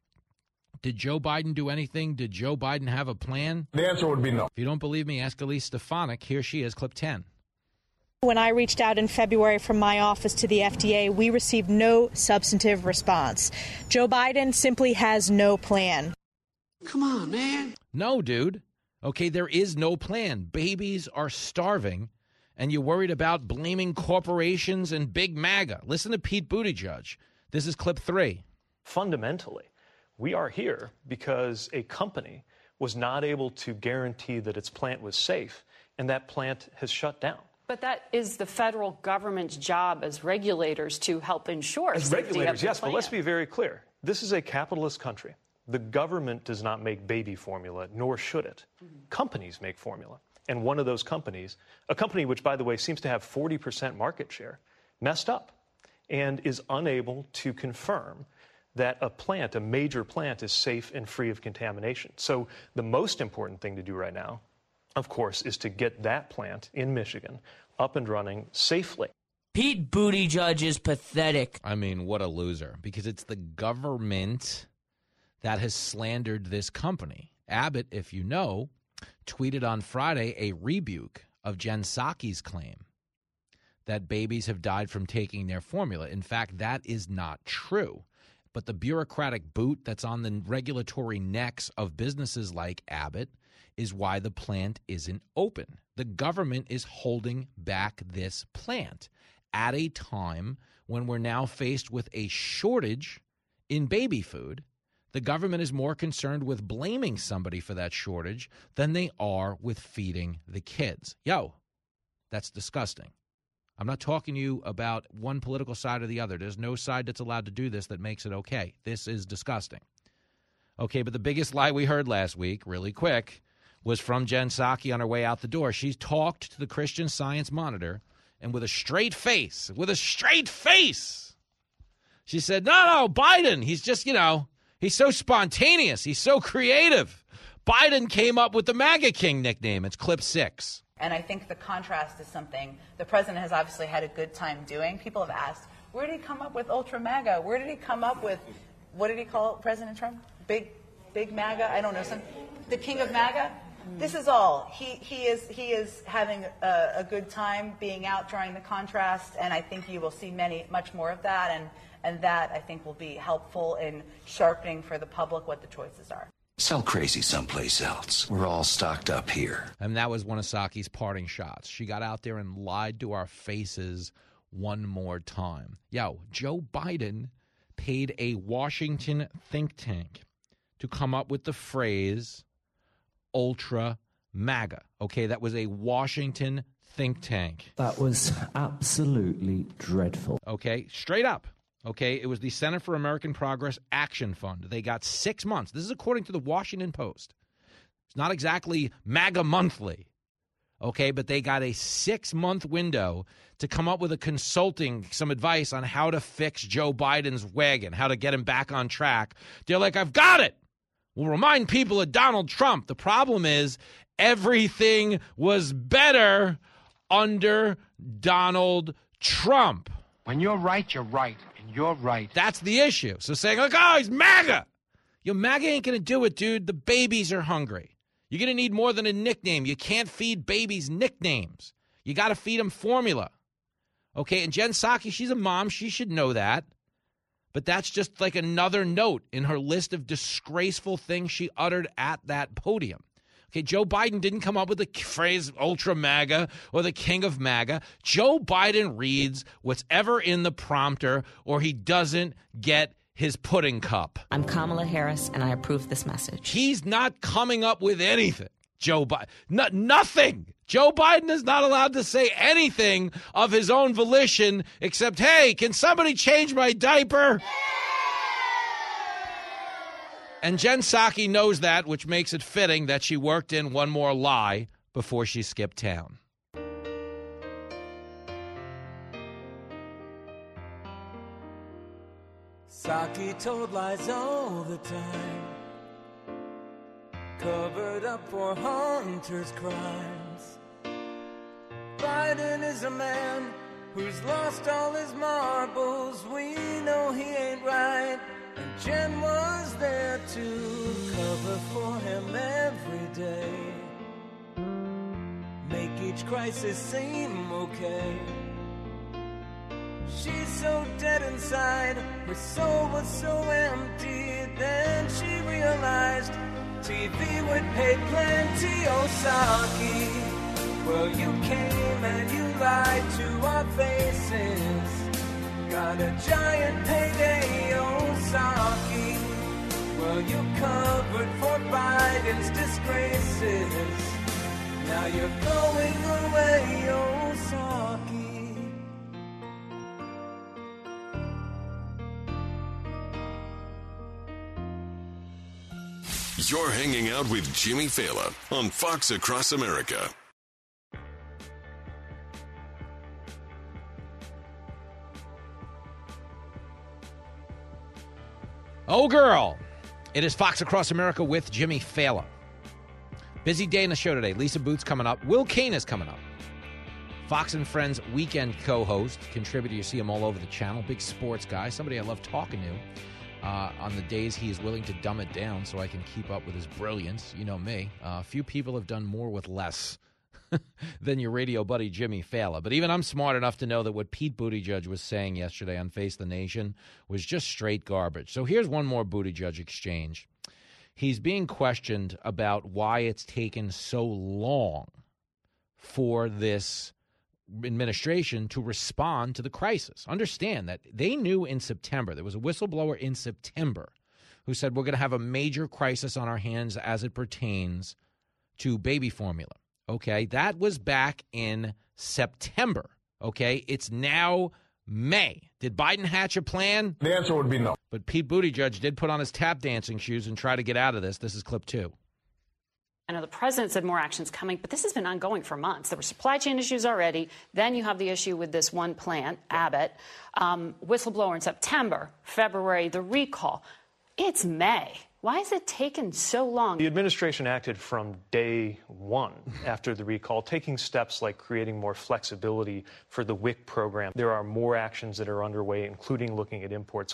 Did Joe Biden do anything? Did Joe Biden have a plan? The answer would be no. If you don't believe me, ask Elise Stefanik. Here she is, clip ten. When I reached out in February from my office to the F D A, we received no substantive response. Joe Biden simply has no plan. Come on, man. No, dude. Okay, there is no plan. Babies are starving, and you're worried about blaming corporations and Big MAGA. Listen to Pete Buttigieg. This is clip three. Fundamentally, we are here because a company was not able to guarantee that its plant was safe, and that plant has shut down. But that is the federal government's job as regulators to help ensure As safety regulators, of the yes, but plant. let's be very clear. This is a capitalist country. The government does not make baby formula, nor should it. Mm-hmm. Companies make formula. And one of those companies, a company which, by the way, seems to have forty percent market share, messed up and is unable to confirm that a plant, a major plant, is safe and free of contamination. So the most important thing to do right now, of course, is to get that plant in Michigan up and running safely. Pete Buttigieg is pathetic. I mean, what a loser. Because it's the government that has slandered this company. Abbott, if you know, tweeted on Friday a rebuke of Jen Psaki's claim that babies have died from taking their formula. In fact, that is not true. But the bureaucratic boot that's on the regulatory necks of businesses like Abbott is why the plant isn't open. The government is holding back this plant at a time when we're now faced with a shortage in baby food. The government is more concerned with blaming somebody for that shortage than they are with feeding the kids. Yo, that's disgusting. I'm not talking to you about one political side or the other. There's no side that's allowed to do this that makes it okay. This is disgusting. Okay, but the biggest lie we heard last week, really quick, was from Jen Psaki on her way out the door. She talked to the Christian Science Monitor, and with a straight face, with a straight face, she said, no, no, Biden, he's just, you know, he's so spontaneous. He's so creative. Biden came up with the MAGA King nickname. It's clip six. And I think the contrast is something the president has obviously had a good time doing. People have asked, where did he come up with Ultra MAGA? Where did he come up with, what did he call it, President Trump? Big, big MAGA? I don't know. Some, the King of MAGA? This is all. He he is he is having a, a good time being out, drawing the contrast, and I think you will see many much more of that, and, and that I think will be helpful in sharpening for the public what the choices are. Sell crazy someplace else. We're all stocked up here. And that was one of Psaki's parting shots. She got out there and lied to our faces one more time. Yo, Joe Biden paid a Washington think tank to come up with the phrase Ultra MAGA. Okay, that was a Washington think tank. That was absolutely dreadful. Okay, straight up. Okay, it was the Center for American Progress Action Fund. They got six months. This is according to the Washington Post. It's not exactly MAGA monthly. Okay, but they got a six-month window to come up with a consulting, some advice on how to fix Joe Biden's wagon, how to get him back on track. They're like, I've got it. We'll remind people of Donald Trump. The problem is everything was better under Donald Trump. When you're right, you're right, and you're right. That's the issue. So saying, like, oh, he's MAGA. Your MAGA ain't going to do it, dude. The babies are hungry. You're going to need more than a nickname. You can't feed babies nicknames. You got to feed them formula. Okay, and Jen Psaki, she's a mom. She should know that. But that's just like another note in her list of disgraceful things she uttered at that podium. Okay, Joe Biden didn't come up with the phrase ultra MAGA or the king of MAGA. Joe Biden reads what's ever in the prompter, or he doesn't get his pudding cup. I'm Kamala Harris, and I approve this message. He's not coming up with anything, Joe Biden. No, nothing. Joe Biden is not allowed to say anything of his own volition except, hey, can somebody change my diaper? And Jen Psaki knows that, which makes it fitting that she worked in one more lie before she skipped town. Psaki told lies all the time, covered up for Hunter's crimes. Biden is a man who's lost all his marbles. We know he ain't right. And Jen was there to cover for him every day, make each crisis seem okay. She's so dead inside, her soul was so empty. Then she realized T V would pay plenty. Oh, Psaki, well, you came and you lied to our faces. Got a giant payday, oh, Psaki. Well, you covered for Biden's disgraces. Now you're going away, oh, Psaki. You're hanging out with Jimmy Fallon on Fox Across America. Oh, girl. It is Fox Across America with Jimmy Fallon. Busy day in the show today. Lisa Booth's coming up. Will Kane is coming up. Fox and Friends weekend co-host, contributor. You see him all over the channel. Big sports guy. Somebody I love talking to uh, on the days he is willing to dumb it down so I can keep up with his brilliance. You know me. Uh, few people have done more with less than your radio buddy Jimmy Fallon. But even I'm smart enough to know that what Pete Buttigieg was saying yesterday on Face the Nation was just straight garbage. So here's one more Buttigieg exchange. He's being questioned about why it's taken so long for this administration to respond to the crisis. Understand that they knew in September, there was a whistleblower in September who said we're going to have a major crisis on our hands as it pertains to baby formula. Okay, that was back in September. Okay, it's now May. Did Biden hatch a plan? The answer would be no. But Pete Buttigieg did put on his tap dancing shoes and try to get out of this. This is clip two. I know the president said more action's coming, but this has been ongoing for months. There were supply chain issues already. Then you have the issue with this one plant, Abbott. Um, whistleblower in September, February, the recall. It's May. Why has it taken so long? The administration acted from day one after the recall, taking steps like creating more flexibility for the W I C program. There are more actions that are underway, including looking at imports.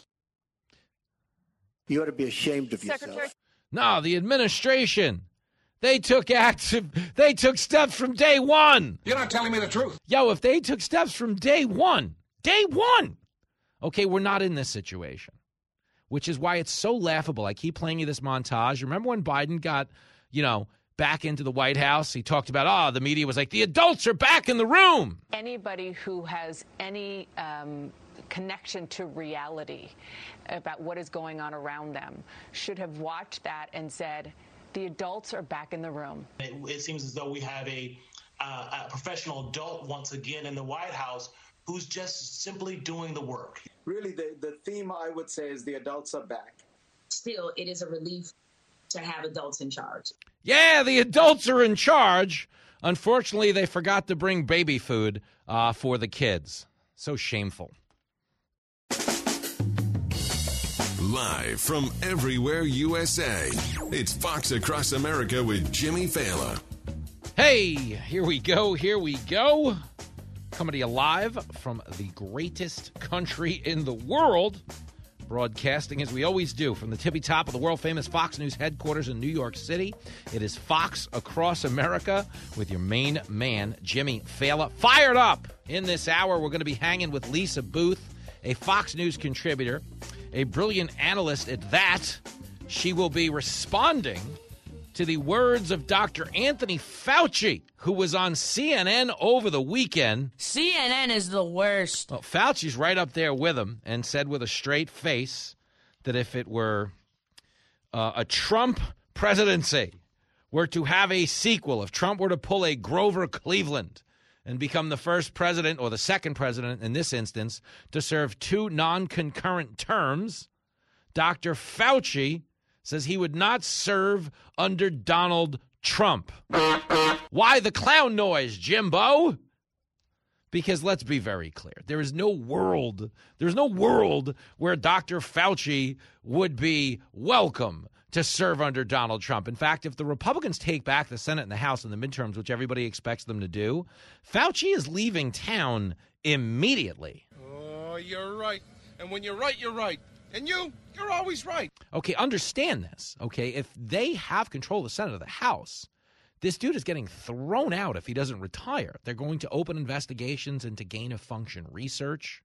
You ought to be ashamed of yourself. Secretary- no, the administration. They took active. They took steps from day one. You're not telling me the truth. Yo, if they took steps from day one, day one, okay, we're not in this situation. Which is why it's so laughable. I keep playing you this montage. Remember when Biden got, you know, back into the White House? He talked about, oh, the media was like, the adults are back in the room. Anybody who has any um, connection to reality about what is going on around them should have watched that and said, the adults are back in the room. It, it seems as though we have a, uh, a professional adult once again in the White House who's just simply doing the work. Really, the, the theme, I would say, is the adults are back. Still, it is a relief to have adults in charge. Yeah, the adults are in charge. Unfortunately, they forgot to bring baby food uh, for the kids. So shameful. Live from everywhere U S A, it's Fox Across America with Jimmy Fallon. Hey, here we go, here we go. Coming to you live from the greatest country in the world, broadcasting as we always do from the tippy top of the world-famous Fox News headquarters in New York City. It is Fox Across America with your main man, Jimmy Fallon. Fired up in this hour. We're going to be hanging with Lisa Booth, a Fox News contributor, a brilliant analyst at that. She will be responding to the words of Doctor Anthony Fauci, who was on C N N over the weekend. C N N is the worst. Well, Fauci's right up there with him and said with a straight face that if it were uh, a Trump presidency were to have a sequel, if Trump were to pull a Grover Cleveland and become the first president, or the second president in this instance, to serve two non-concurrent terms, Doctor Fauci says he would not serve under Donald Trump. Why the clown noise, Jimbo? Because let's be very clear. There is no world, there's no world where Doctor Fauci would be welcome to serve under Donald Trump. In fact, if the Republicans take back the Senate and the House in the midterms, which everybody expects them to do, Fauci is leaving town immediately. Oh, you're right. And when you're right, you're right. And you, you're always right. Okay, understand this, okay? If they have control of the Senate or the House, this dude is getting thrown out if he doesn't retire. They're going to open investigations into gain-of-function research.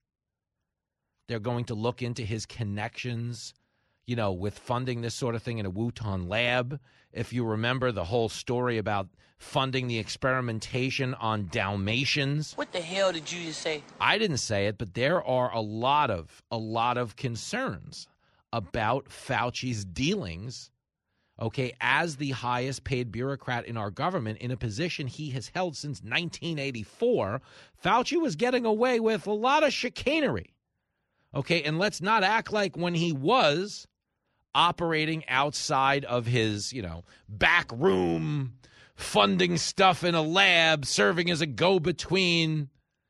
They're going to look into his connections, you know, with funding this sort of thing in a Wuhan lab. If you remember the whole story about funding the experimentation on Dalmatians. What the hell did you just say? I didn't say it, but there are a lot of, a lot of concerns about Fauci's dealings, okay, as the highest paid bureaucrat in our government in a position he has held since nineteen eighty-four. Fauci was getting away with a lot of chicanery, okay, and let's not act like when he was operating outside of his, you know, back room, funding stuff in a lab, serving as a go-between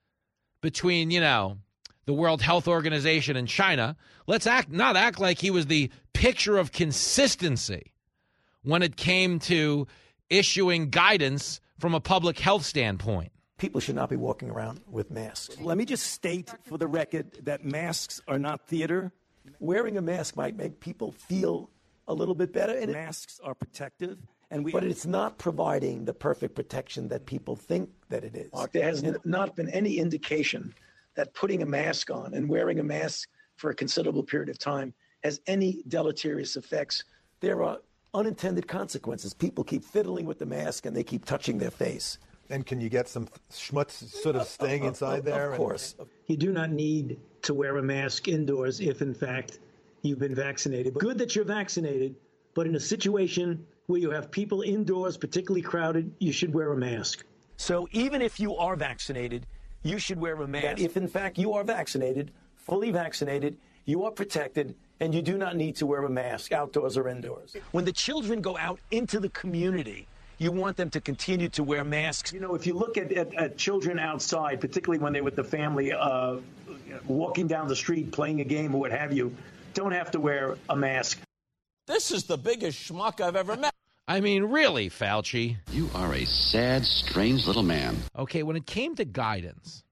between, you know, the World Health Organization and China. Let's act not act like he was the picture of consistency when it came to issuing guidance from a public health standpoint. People should not be walking around with masks. Let me just state for the record that masks are not theater. Wearing a mask might make people feel a little bit better, and masks are protective. And we, but it's not providing the perfect protection that people think that it is. Mark, there has n- not been any indication that putting a mask on and wearing a mask for a considerable period of time has any deleterious effects. There are unintended consequences. People keep fiddling with the mask and they keep touching their face. And can you get some schmutz sort of staying inside of, there? Of course. And... You do not need to wear a mask indoors if, in fact, you've been vaccinated. But good that you're vaccinated, but in a situation where you have people indoors, particularly crowded, you should wear a mask. So even if you are vaccinated, you should wear a mask. If, in fact, you are vaccinated, fully vaccinated, you are protected, and you do not need to wear a mask outdoors or indoors. When the children go out into the community, you want them to continue to wear masks. You know, if you look at, at, at children outside, particularly when they're with the family, uh, walking down the street, playing a game or what have you, don't have to wear a mask. This is the biggest schmuck I've ever met. I mean, really, Fauci. You are a sad, strange little man. Okay, when it came to guidance,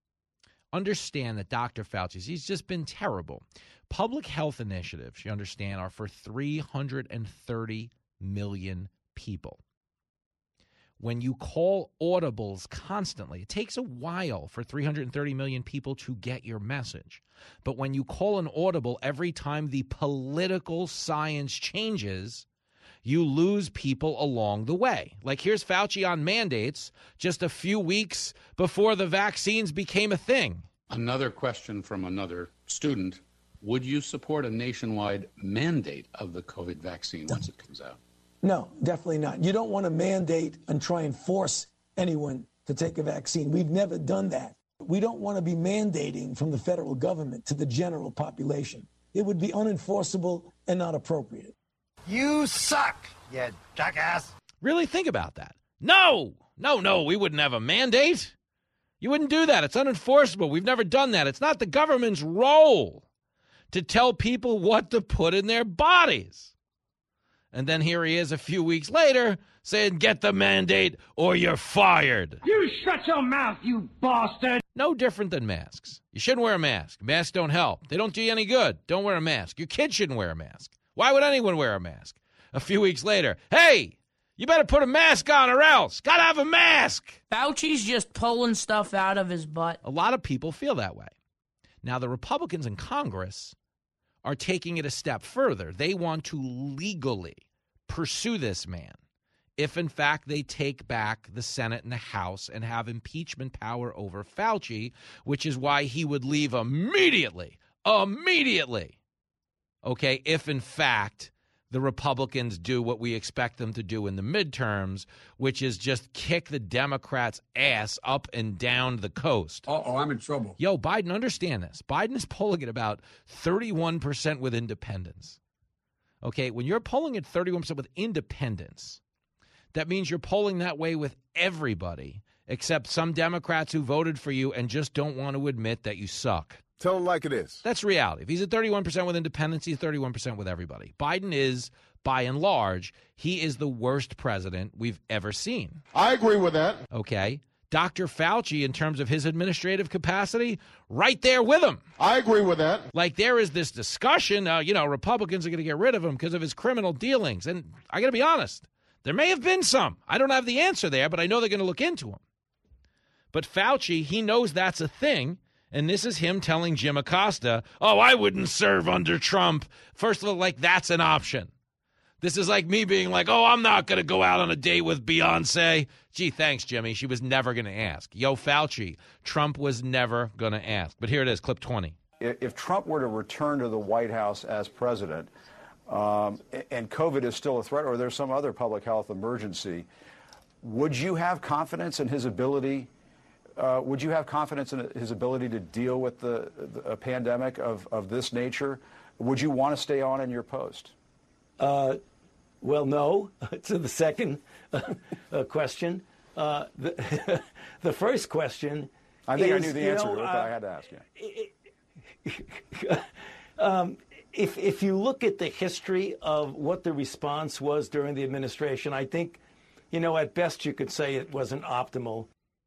understand that Doctor Fauci's, he's just been terrible. Public health initiatives, you understand, are for three hundred thirty million people. When you call audibles constantly, it takes a while for three hundred thirty million people to get your message. But when you call an audible every time the political science changes, you lose people along the way. Like here's Fauci on mandates just a few weeks before the vaccines became a thing. Another question from another student. Would you support a nationwide mandate of the COVID vaccine once it comes out? No, definitely not. You don't want to mandate and try and force anyone to take a vaccine. We've never done that. We don't want to be mandating from the federal government to the general population. It would be unenforceable and not appropriate. You suck, you jackass. Really think about that. No, no, no, we wouldn't have a mandate. You wouldn't do that. It's unenforceable. We've never done that. It's not the government's role to tell people what to put in their bodies. And then here he is a few weeks later saying, get the mandate or you're fired. You shut your mouth, you bastard. No different than masks. You shouldn't wear a mask. Masks don't help. They don't do you any good. Don't wear a mask. Your kid shouldn't wear a mask. Why would anyone wear a mask? A few weeks later, hey, you better put a mask on or else. Gotta have a mask. Fauci's just pulling stuff out of his butt. A lot of people feel that way. Now, the Republicans in Congress are taking it a step further. They want to legally pursue this man if, in fact, they take back the Senate and the House and have impeachment power over Fauci, which is why he would leave immediately, immediately, okay, if, in fact, the Republicans do what we expect them to do in the midterms, which is just kick the Democrats' ass up and down the coast. Uh-oh, I'm in trouble. Yo, Biden, understand this. Biden is polling at about thirty-one percent with independents. Okay, when you're polling at thirty-one percent with independents, that means you're polling that way with everybody except some Democrats who voted for you and just don't want to admit that you suck. Tell him like it is. That's reality. If he's at thirty-one percent with independents, he's thirty-one percent with everybody. Biden is, by and large, he is the worst president we've ever seen. I agree with that. Okay. Doctor Fauci, in terms of his administrative capacity, right there with him. I agree with that. Like there is this discussion, uh, you know, Republicans are going to get rid of him because of his criminal dealings. And I got to be honest, there may have been some. I don't have the answer there, but I know they're going to look into him. But Fauci, he knows that's a thing. And this is him telling Jim Acosta, oh, I wouldn't serve under Trump. First of all, like, that's an option. This is like me being like, oh, I'm not going to go out on a date with Beyonce. Gee, thanks, Jimmy. She was never going to ask. Yo, Fauci, Trump was never going to ask. But here it is, clip twenty. If Trump were to return to the White House as president, um, and COVID is still a threat, or there's some other public health emergency, would you have confidence in his ability Uh, would you have confidence in his ability to deal with the, the a pandemic of, of this nature? Would you want to stay on in your post? Uh, well, no, to the second uh, question. Uh, the, the first question I think is, I knew the you answer know, to it, uh, but I had to ask you. um, if, if you look at the history of what the response was during the administration, I think, you know, at best you could say it wasn't optimal.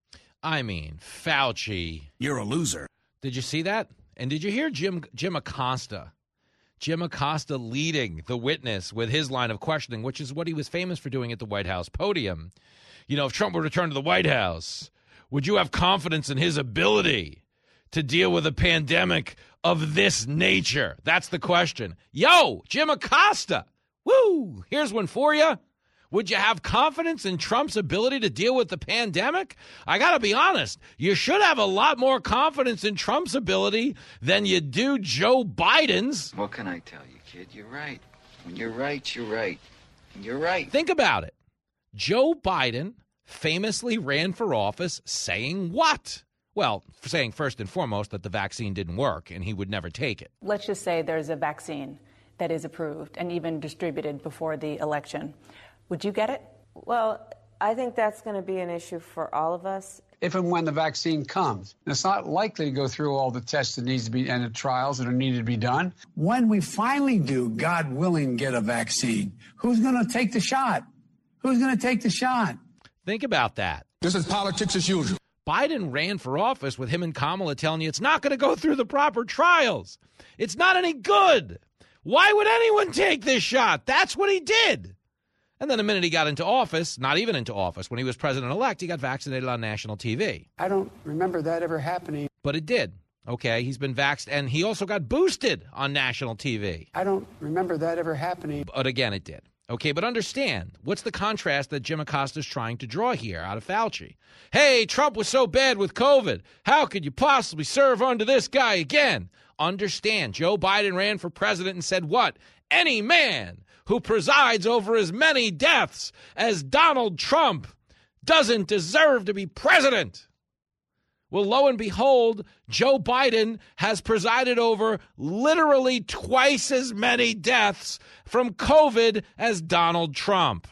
I mean, Fauci. You're a loser. Did you see that? And did you hear Jim Jim Acosta? Jim Acosta leading the witness with his line of questioning, which is what he was famous for doing at the White House podium. You know, if Trump were to return to the White House, would you have confidence in his ability to deal with a pandemic of this nature? That's the question. Yo, Jim Acosta. Woo! Here's one for you. Would you have confidence in Trump's ability to deal with the pandemic? I got to be honest. You should have a lot more confidence in Trump's ability than you do Joe Biden's. What can I tell you, kid? You're right. When you're right, you're right. You're right. Think about it. Joe Biden famously ran for office saying what? Well, saying first and foremost that the vaccine didn't work and he would never take it. Let's just say there's a vaccine that is approved and even distributed before the election. Would you get it? Well, I think that's going to be an issue for all of us. If and when the vaccine comes, and it's not likely to go through all the tests that needs to be and the trials that are needed to be done. When we finally do, God willing, get a vaccine, who's going to take the shot? Who's going to take the shot? Think about that. This is politics as usual. Biden ran for office with him and Kamala telling you it's not going to go through the proper trials. It's not any good. Why would anyone take this shot? That's what he did. And then the minute he got into office, not even into office, when he was president-elect, he got vaccinated on national T V. I don't remember that ever happening. But it did. Okay, he's been vaxxed, and he also got boosted on national T V. I don't remember that ever happening. But again, it did. Okay, but understand, what's the contrast that Jim Acosta is trying to draw here out of Fauci? Hey, Trump was so bad with COVID. How could you possibly serve under this guy again? Understand, Joe Biden ran for president and said what? Any man who presides over as many deaths as Donald Trump doesn't deserve to be president. Well, lo and behold, Joe Biden has presided over literally twice as many deaths from COVID as Donald Trump.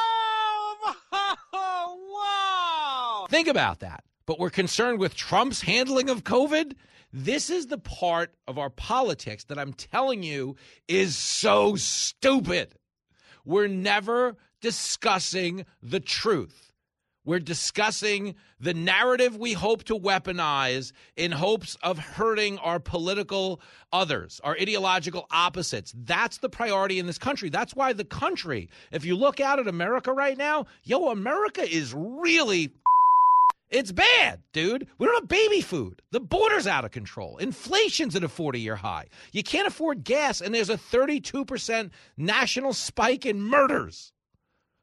Oh, wow! Think about that. But we're concerned with Trump's handling of COVID? This is the part of our politics that I'm telling you is so stupid. We're never discussing the truth. We're discussing the narrative we hope to weaponize in hopes of hurting our political others, our ideological opposites. That's the priority in this country. That's why the country, if you look out at America right now, yo, America is really... It's bad, dude. We don't have baby food. The border's out of control. Inflation's at a forty-year high. You can't afford gas, and there's a thirty-two percent national spike in murders.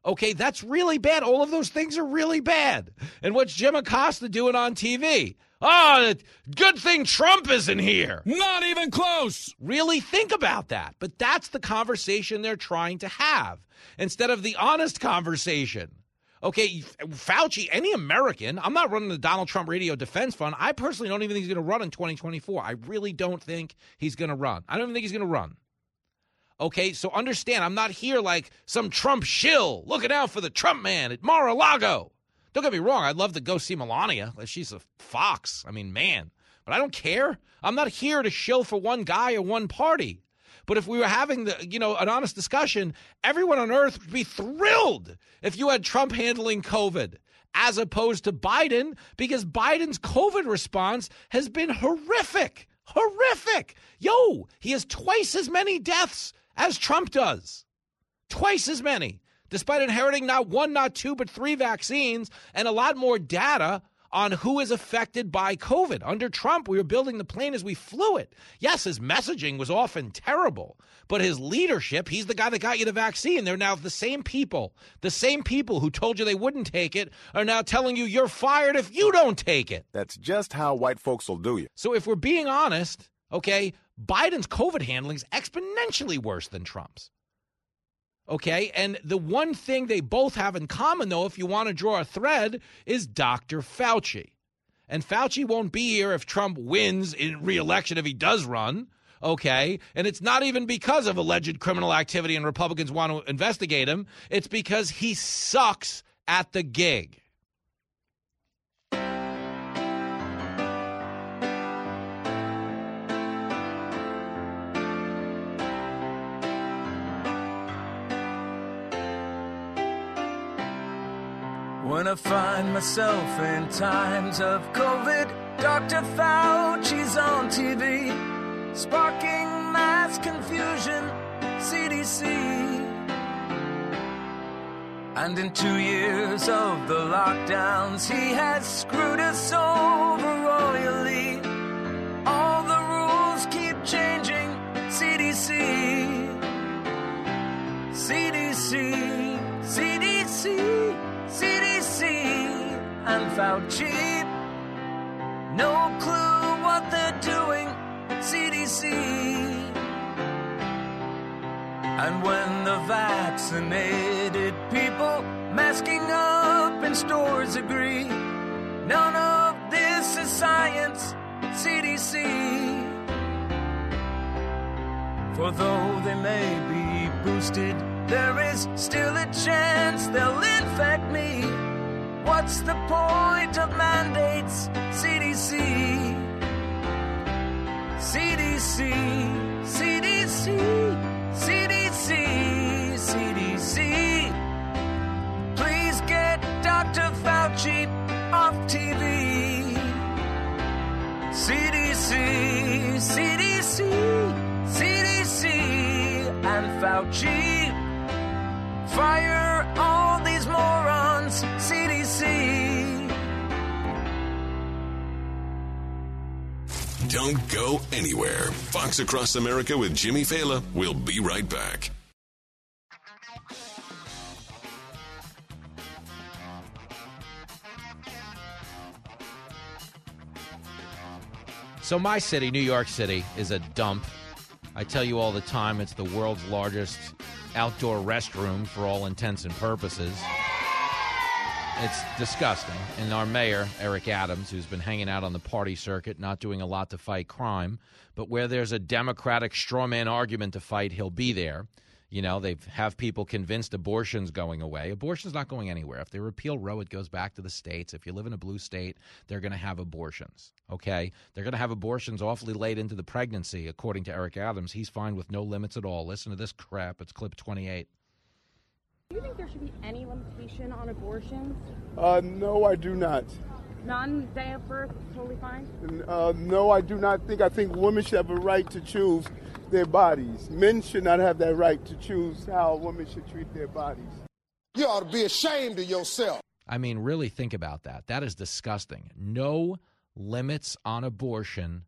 Okay, that's really bad. All of those things are really bad. And what's Jim Acosta doing on T V? Oh, good thing Trump isn't here. Not even close. Really think about that. But that's the conversation they're trying to have instead of the honest conversation. Okay, Fauci, any American, I'm not running the Donald Trump Radio Defense Fund. I personally don't even think he's going to run in twenty twenty-four. I really don't think he's going to run. I don't even think he's going to run. Okay, so understand, I'm not here like some Trump shill looking out for the Trump man at Mar-a-Lago. Don't get me wrong, I'd love to go see Melania. She's a fox. I mean, man. But I don't care. I'm not here to shill for one guy or one party. But if we were having the, you know, an honest discussion, everyone on earth would be thrilled if you had Trump handling COVID as opposed to Biden, because Biden's COVID response has been horrific. Horrific. Yo, he has twice as many deaths as Trump does. Twice as many, despite inheriting not one, not two, but three vaccines and a lot more data on who is affected by COVID. Under Trump, we were building the plane as we flew it. Yes, his messaging was often terrible, but his leadership, he's the guy that got you the vaccine. They're now the same people. The same people who told you they wouldn't take it are now telling you you're fired if you don't take it. That's just how white folks will do you. So if we're being honest, okay, Biden's COVID handling is exponentially worse than Trump's. Okay, and the one thing they both have in common, though, if you want to draw a thread, is Doctor Fauci. And Fauci won't be here if Trump wins in re-election, if he does run, okay? And it's not even because of alleged criminal activity and Republicans want to investigate him. It's because he sucks at the gig. When I find myself in times of COVID, Doctor Fauci's on T V, sparking mass confusion, C D C. And in two years of the lockdowns, he has screwed us over royally. All the rules keep changing, C D C. C D C, C D C. C D C and Fauci, no clue what they're doing, C D C. And when the vaccinated people masking up in stores agree, none of this is science, C D C. For though they may be boosted, there is still a chance they'll infect me. What's the point of mandates, C D C? C D C, C D C, C D C, C D C. Please get Doctor Fauci off T V. C D C, C D C, C D C, and Fauci. Fire all these morons, C D C. Don't go anywhere. Fox Across America with Jimmy Fallon. We'll be right back. So my city, New York City, is a dump. I tell you all the time, it's the world's largest outdoor restroom for all intents and purposes. It's disgusting. And our mayor, Eric Adams, who's been hanging out on the party circuit, not doing a lot to fight crime, but where there's a Democratic straw man argument to fight, he'll be there. You know, they have people convinced abortion's going away. Abortion's not going anywhere. If they repeal Roe, it goes back to the states. If you live in a blue state, they're going to have abortions, okay? They're going to have abortions awfully late into the pregnancy, according to Eric Adams. He's fine with no limits at all. Listen to this crap. It's clip twenty-eight. Do you think there should be any limitation on abortions? Uh, no, I do not. Non-day of birth, totally fine? Uh, no, I do not think. I think women should have a right to choose their bodies. Men should not have that right to choose how women should treat their bodies. You ought to be ashamed of yourself. I mean, really think about that. That is disgusting. No limits on abortion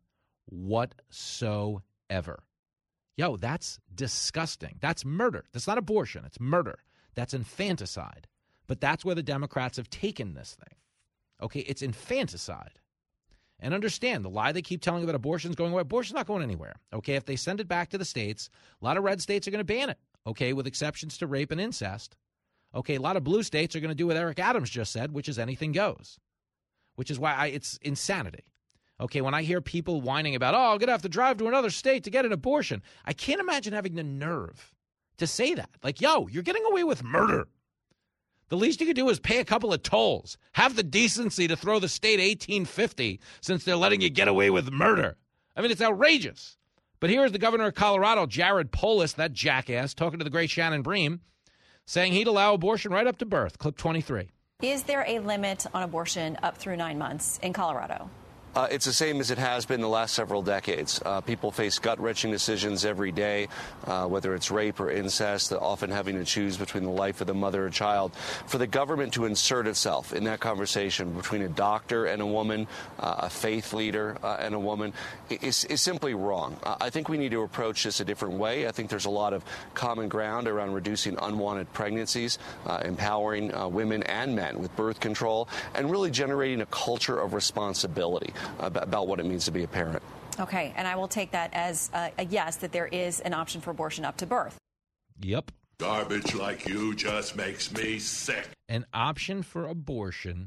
whatsoever. Yo, that's disgusting. That's murder. That's not abortion. It's murder. That's infanticide. But that's where the Democrats have taken this thing. Okay, it's infanticide. And understand, the lie they keep telling about abortion is going away. Abortion's not going anywhere. Okay, if they send it back to the states, a lot of red states are going to ban it, okay, with exceptions to rape and incest. Okay, a lot of blue states are going to do what Eric Adams just said, which is anything goes, which is why I, it's insanity. Okay, when I hear people whining about, oh, I'm going to have to drive to another state to get an abortion, I can't imagine having the nerve to say that. Like, yo, you're getting away with murder. The least you could do is pay a couple of tolls. Have the decency to throw the state eighteen fifty since they're letting you get away with murder. I mean, it's outrageous. But here's the governor of Colorado, Jared Polis, that jackass, talking to the great Shannon Bream, saying he'd allow abortion right up to birth. Clip twenty-three. Is there a limit on abortion up through nine months in Colorado? Uh, it's the same as it has been the last several decades. Uh, people face gut-wrenching decisions every day, uh, whether it's rape or incest, often having to choose between the life of the mother or child. For the government to insert itself in that conversation between a doctor and a woman, uh, a faith leader uh, and a woman, is, is simply wrong. Uh, I think we need to approach this a different way. I think there's a lot of common ground around reducing unwanted pregnancies, uh, empowering uh, women and men with birth control, and really generating a culture of responsibility about what it means to be a parent. Okay, and I will take that as a, a yes, that there is an option for abortion up to birth. Yep. Garbage like you just makes me sick. An option for abortion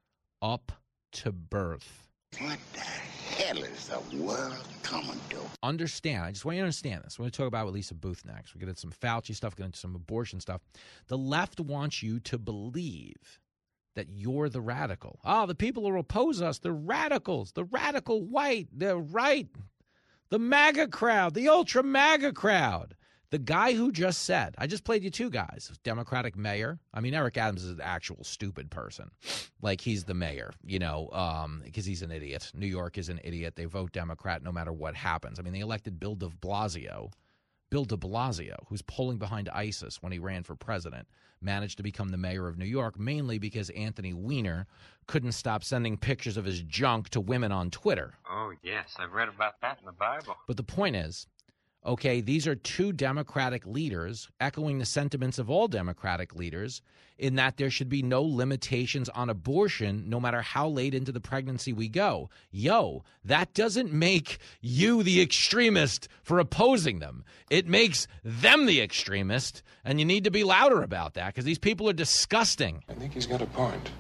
up to birth. What the hell is the world coming to? Understand, I just want you to understand this. We're going to talk about with Lisa Booth next. We're going to get some Fauci stuff, get into some abortion stuff. The left wants you to believe that you're the radical. Oh, the people who oppose us, they're radicals. The radical white, they're right. The MAGA crowd, the ultra MAGA crowd. The guy who just said, I just played you two guys, Democratic mayor. I mean, Eric Adams is an actual stupid person. Like, he's the mayor, you know, um, because he's an idiot. New York is an idiot. They vote Democrat no matter what happens. I mean, they elected Bill de Blasio. Bill de Blasio, who's polling behind ISIS when he ran for president, managed to become the mayor of New York, mainly because Anthony Weiner couldn't stop sending pictures of his junk to women on Twitter. Oh, yes, I've read about that in the Bible. But the point is, okay, these are two Democratic leaders echoing the sentiments of all Democratic leaders in that there should be no limitations on abortion no matter how late into the pregnancy we go. Yo, that doesn't make you the extremist for opposing them. It makes them the extremist, and you need to be louder about that because these people are disgusting. I think he's got a point.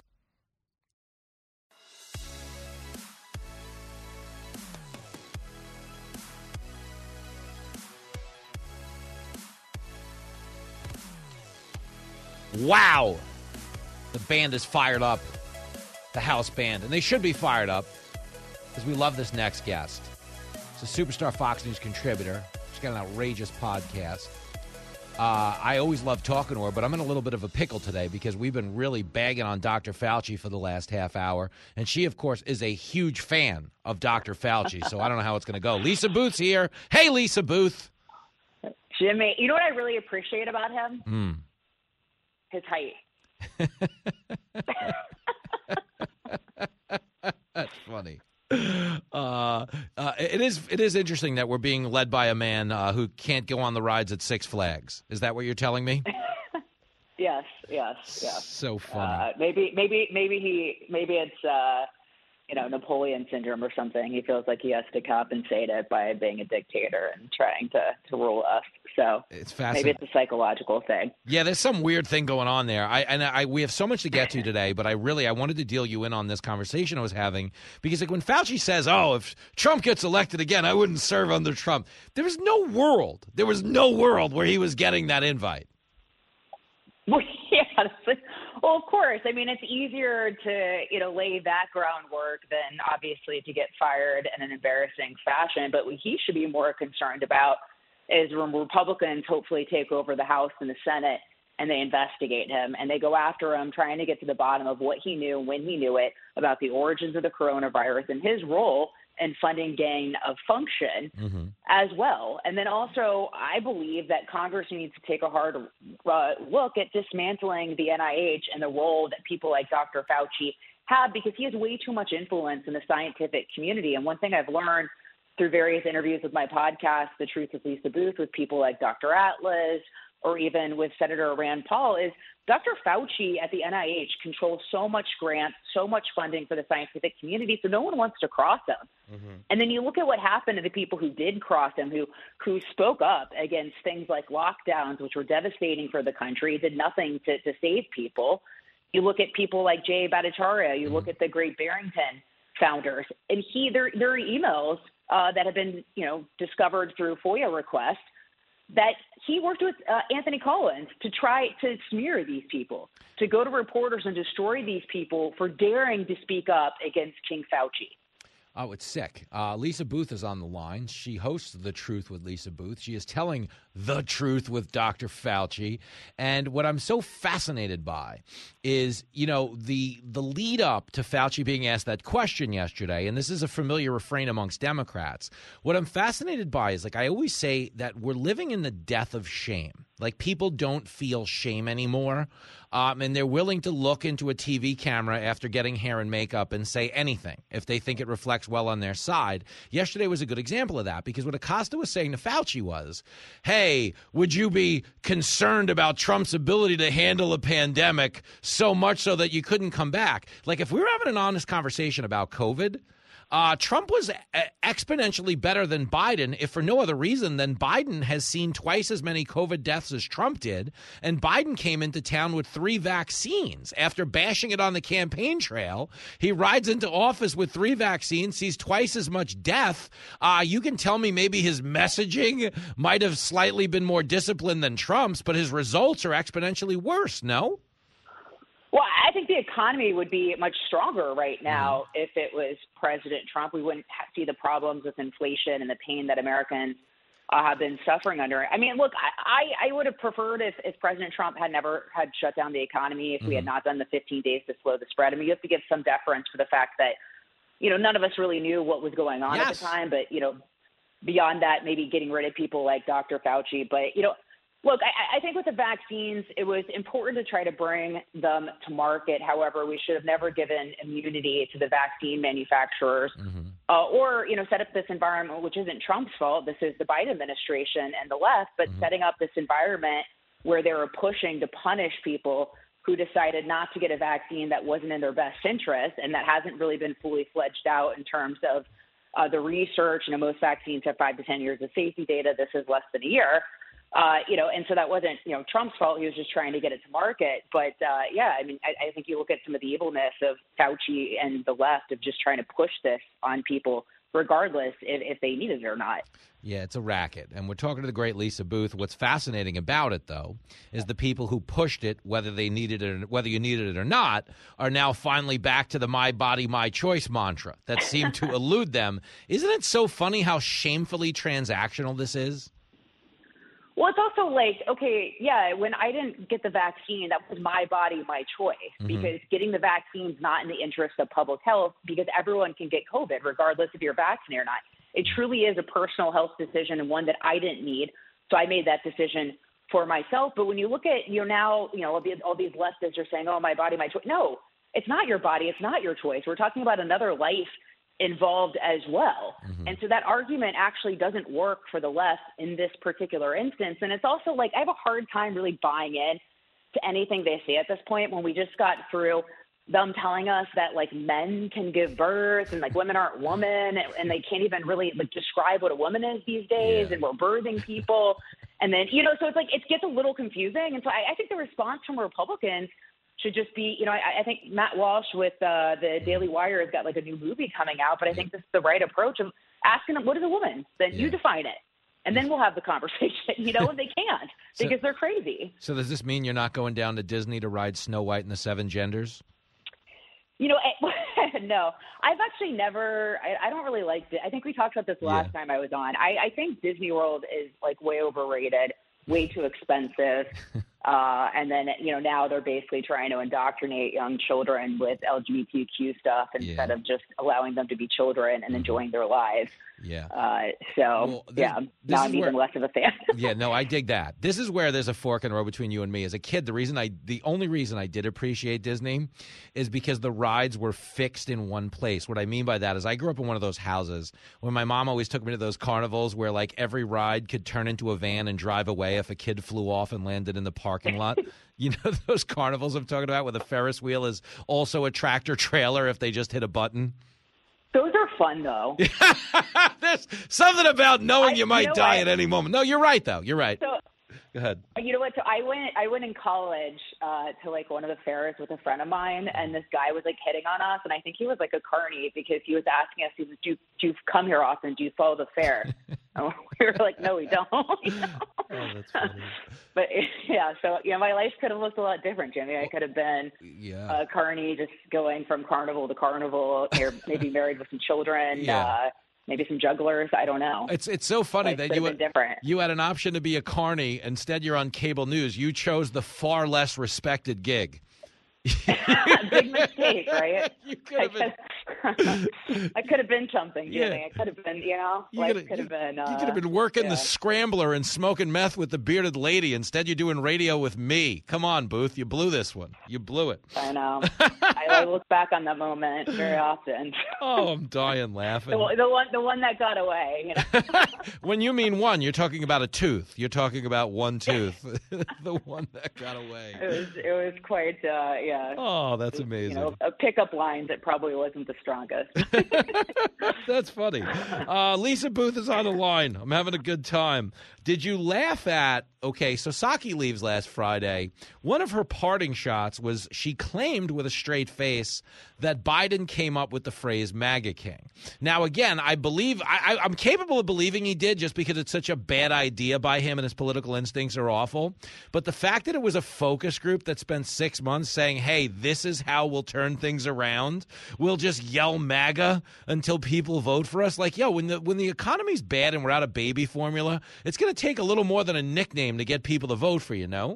Wow. The band is fired up. The house band. And they should be fired up because we love this next guest. It's a superstar Fox News contributor. She's got an outrageous podcast. Uh, I always love talking to her, but I'm in a little bit of a pickle today because we've been really bagging on Doctor Fauci for the last half hour. And she, of course, is a huge fan of Doctor Fauci. So I don't know how it's going to go. Lisa Booth's here. Hey, Lisa Booth. Jimmy, you know what I really appreciate about him? Mm. His height. That's funny. Uh, uh, it is it is interesting that we're being led by a man uh, who can't go on the rides at Six Flags. Is that what you're telling me? Yes, yes, yes. So funny. Uh, maybe, maybe, maybe he, maybe it's uh, you know, Napoleon syndrome or something. He feels like he has to compensate it by being a dictator and trying to, to rule us. So it's fascinating. Maybe it's a psychological thing. Yeah, there's some weird thing going on there. I and I we have so much to get to today, but I really I wanted to deal you in on this conversation I was having because like when Fauci says, "Oh, if Trump gets elected again, I wouldn't serve under Trump." There was no world. There was no world where he was getting that invite. Well, yeah. Well, of course. I mean, it's easier to, you know, lay that groundwork than obviously to get fired in an embarrassing fashion. But what he should be more concerned about is when Republicans hopefully take over the House and the Senate and they investigate him and they go after him, trying to get to the bottom of what he knew, when he knew it, about the origins of the coronavirus and his role in funding gain of function mm-hmm. as well. And then also, I believe that Congress needs to take a hard uh, look at dismantling the N I H and the role that people like Doctor Fauci have, because he has way too much influence in the scientific community. And one thing I've learned through various interviews with my podcast, The Truth with Lisa Booth, with people like Doctor Atlas, or even with Senator Rand Paul, is Doctor Fauci at the N I H controls so much grants, so much funding for the scientific community, so no one wants to cross him. Mm-hmm. And then you look at what happened to the people who did cross him, who who spoke up against things like lockdowns, which were devastating for the country, did nothing to, to save people. You look at people like Jay Bhattacharya, you mm-hmm. look at the Great Barrington founders, and he there there are emails uh, that have been you know discovered through FOIA requests that he worked with uh, Anthony Collins to try to smear these people, to go to reporters and destroy these people for daring to speak up against King Fauci. Oh, it's sick. Uh, Lisa Booth is on the line. She hosts The Truth with Lisa Booth. She is telling the truth with Doctor Fauci. And what I'm so fascinated by is, you know, the the lead up to Fauci being asked that question yesterday, and this is a familiar refrain amongst Democrats. What I'm fascinated by is, like I always say, that we're living in the death of shame. Like, people don't feel shame anymore, um, and they're willing to look into a T V camera after getting hair and makeup and say anything if they think it reflects well on their side. Yesterday was a good example of that, because what Acosta was saying to Fauci was, hey, would you be concerned about Trump's ability to handle a pandemic so much so that you couldn't come back? Like, if we were having an honest conversation about COVID, Uh, Trump was exponentially better than Biden, if for no other reason than Biden has seen twice as many COVID deaths as Trump did, and Biden came into town with three vaccines. After bashing it on the campaign trail, he rides into office with three vaccines, sees twice as much death. Uh, you can tell me maybe his messaging might have slightly been more disciplined than Trump's, but his results are exponentially worse, no? Well, I think the economy would be much stronger right now mm. if it was President Trump. We wouldn't ha- see the problems with inflation and the pain that Americans uh, have been suffering under. I mean, look, I, I would have preferred if, if President Trump had never had shut down the economy, if mm. we had not done the fifteen days to slow the spread. I mean, you have to give some deference for the fact that, you know, none of us really knew what was going on yes. at the time. But, you know, beyond that, maybe getting rid of people like Doctor Fauci. But, you know, look, I, I think with the vaccines, it was important to try to bring them to market. However, we should have never given immunity to the vaccine manufacturers mm-hmm. uh, or, you know, set up this environment, which isn't Trump's fault. This is the Biden administration and the left, but mm-hmm. setting up this environment where they were pushing to punish people who decided not to get a vaccine that wasn't in their best interest, and that hasn't really been fully fledged out in terms of uh, the research. You know, most vaccines have five to ten years of safety data. This is less than a year. Uh, you know, and so that wasn't, you know, Trump's fault. He was just trying to get it to market. But, uh, yeah, I mean, I, I think you look at some of the evilness of Fauci and the left of just trying to push this on people, regardless if, if they need it or not. Yeah, it's a racket. And we're talking to the great Lisa Booth. What's fascinating about it, though, is the people who pushed it, whether they needed it or whether you needed it or not, are now finally back to the my body, my choice mantra that seemed to elude them. Isn't it so funny how shamefully transactional this is? Well, it's also like, okay, yeah, when I didn't get the vaccine, that was my body, my choice, mm-hmm. because getting the vaccine is not in the interest of public health, because everyone can get COVID, regardless if you're vaccinated or not. It truly is a personal health decision, and one that I didn't need. So I made that decision for myself. But when you look at, you know, now, you know, all these, all these leftists are saying, oh, my body, my choice. No, it's not your body. It's not your choice. We're talking about another life involved as well. Mm-hmm. And so that argument actually doesn't work for the left in this particular instance. And it's also like, I have a hard time really buying in to anything they say at this point, when we just got through them telling us that like men can give birth and like women aren't women, and, and they can't even really like describe what a woman is these days. Yeah. And we're birthing people. And then, you know, so it's like, it gets a little confusing. And so I, I think the response from Republicans should just be, you know, I, I think Matt Walsh with uh, the Daily Wire has got like a new movie coming out, but I think this is the right approach of asking them, what is a woman? Then yeah. you define it. And then we'll have the conversation, you know, and they can't so, because they're crazy. So does this mean you're not going down to Disney to ride Snow White and the Seven Genders? You know, I, no, I've actually never, I, I don't really like it. I think we talked about this last yeah. time I was on. I, I think Disney World is like way overrated, way too expensive. Uh, and then, you know, now they're basically trying to indoctrinate young children with L G B T Q stuff instead Yeah. of just allowing them to be children and enjoying their lives. Yeah. Uh, so, Well, this- yeah, this now is I'm even where- less of a fan. Yeah, no, I dig that. This is where there's a fork in the road between you and me. As a kid, the reason I, the only reason I did appreciate Disney is because the rides were fixed in one place. What I mean by that is I grew up in one of those houses where my mom always took me to those carnivals where like every ride could turn into a van and drive away if a kid flew off and landed in the parking lot. You know those carnivals I'm talking about where the Ferris wheel is also a tractor trailer if they just hit a button? Those are fun, though. There's something about knowing I- you might you know die what? at any moment. No, you're right, though. You're right. So, Go ahead. you know what? So I went, I went in college uh, to like one of the fairs with a friend of mine, and this guy was like hitting on us, and I think he was like a carny because he was asking us, he was, do, do you come here often? Do you follow the fair? And we were like, no, we don't. You know? Oh, that's funny. But yeah, so yeah, my life could have looked a lot different, Jimmy. I could have been Yeah. a carny, just going from carnival to carnival, or maybe married with some children. Yeah. Uh, maybe some jugglers. I don't know. It's it's so funny Life that could you have been different. you had an option to be a carny. Instead, you're on cable news. You chose the far less respected gig. Big mistake, right? You could have been. I could have been something, Jimmy. Yeah. I could have been, you know, You life could could have been. Uh, You could have been working yeah. the scrambler and smoking meth with the bearded lady. Instead, you're doing radio with me. Come on, Booth. You blew this one. You blew it. I know. I, I look back on that moment very often. Oh, I'm dying laughing. the, one- the one, the one that got away. You know? When you mean one, you're talking about a tooth. You're talking about one tooth. The one that got away. It was, it was quite, uh, yeah. Oh, that's amazing. You know, a pickup line that probably wasn't the strongest. That's funny. Uh, Lisa Booth is on the line. I'm having a good time. Did you laugh at, okay, so Psaki leaves last Friday. One of her parting shots was she claimed with a straight face that Biden came up with the phrase MAGA King. Now, again, I believe, I, I, I'm capable of believing he did just because it's such a bad idea by him and his political instincts are awful. But the fact that it was a focus group that spent six months saying, hey, this is how we'll turn things around. We'll just yell MAGA until people vote for us. Like, yo, when the when the economy's bad and we're out of baby formula, it's going to take a little more than a nickname to get people to vote for you, no?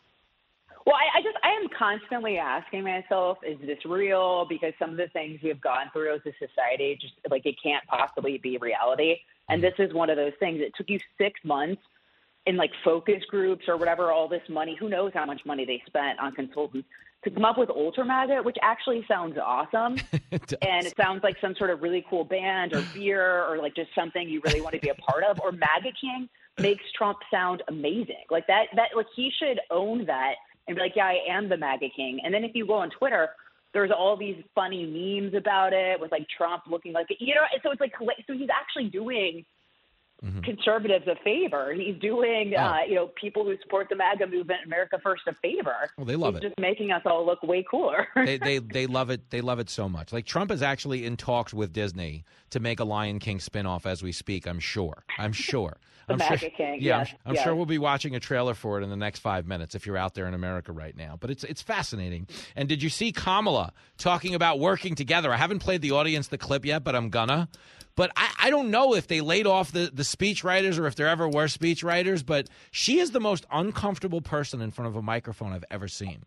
Well, I, I just I am constantly asking myself, is this real? Because some of the things we have gone through as a society, just like it can't possibly be reality. And this is one of those things. It took you six months in like focus groups or whatever, all this money. Who knows how much money they spent on consultants to come up with Ultra MAGA, which actually sounds awesome. it and it sounds like some sort of really cool band or beer or like just something you really want to be a part of. Or MAGA King makes Trump sound amazing. Like that, that like he should own that and be like, yeah, I am the MAGA King. And then if you go on Twitter, there's all these funny memes about it with like Trump looking like, you know, so it's like, so he's actually doing mm-hmm. conservatives a favor. He's doing, oh. uh, you know, people who support the MAGA movement, America First, a favor. Well, they love he's it. Just making us all look way cooler. they, they they love it. They love it so much. Like Trump is actually in talks with Disney to make a Lion King spinoff as we speak. I'm sure. I'm sure. The I'm MAGA sure, King. Yeah, yes, I'm, I'm yes. sure we'll be watching a trailer for it in the next five minutes if you're out there in America right now. But it's it's fascinating. And did you see Kamala talking about working together? I haven't played the audience the clip yet, but I'm gonna. But I, I don't know if they laid off the, the speech writers or if there ever were speech writers, but she is the most uncomfortable person in front of a microphone I've ever seen.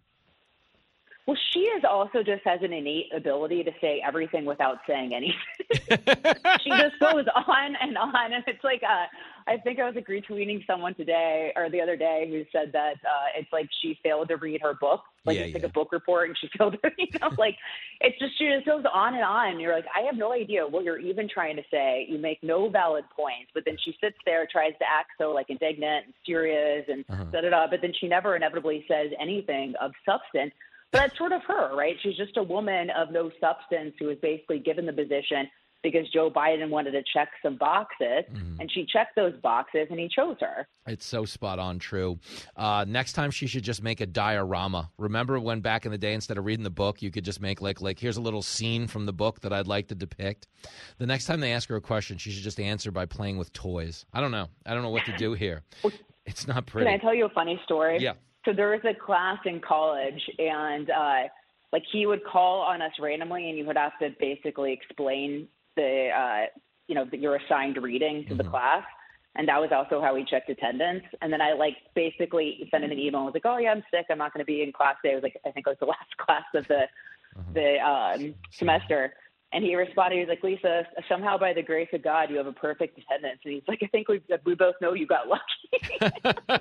Well, she is also just has an innate ability to say everything without saying anything. She just goes on and on. And it's like, uh, I think I was like retweeting someone today or the other day who said that uh, it's like she failed to read her book. Like yeah, it's yeah. like a book report and she failed to, you know, like it's just, she just goes on and on. You're like, I have no idea what you're even trying to say. You make no valid points, but then she sits there, tries to act so like indignant and serious and Uh-huh. da da da. But then she never inevitably says anything of substance. But that's sort of her, right? She's just a woman of no substance who was basically given the position because Joe Biden wanted to check some boxes, Mm-hmm. and she checked those boxes, and he chose her. It's so spot on true. Uh, next time she should just make a diorama. Remember when back in the day, instead of reading the book, you could just make like, like here's a little scene from the book that I'd like to depict. The next time they ask her a question, she should just answer by playing with toys. I don't know. I don't know what to do here. It's not pretty. Can I tell you a funny story? Yeah. So there was a class in college, and uh, like he would call on us randomly, and you would have to basically explain the, uh, you know, that you're assigned reading to Mm-hmm. the class. And that was also how we checked attendance. And then I like basically sent him an email. I was like, oh yeah, I'm sick. I'm not going to be in class today. It was like, I think it was the last class of the, the um, semester. And he responded, he was like, Lisa, somehow by the grace of God, you have a perfect attendance. And he's like, I think we we both know you got lucky.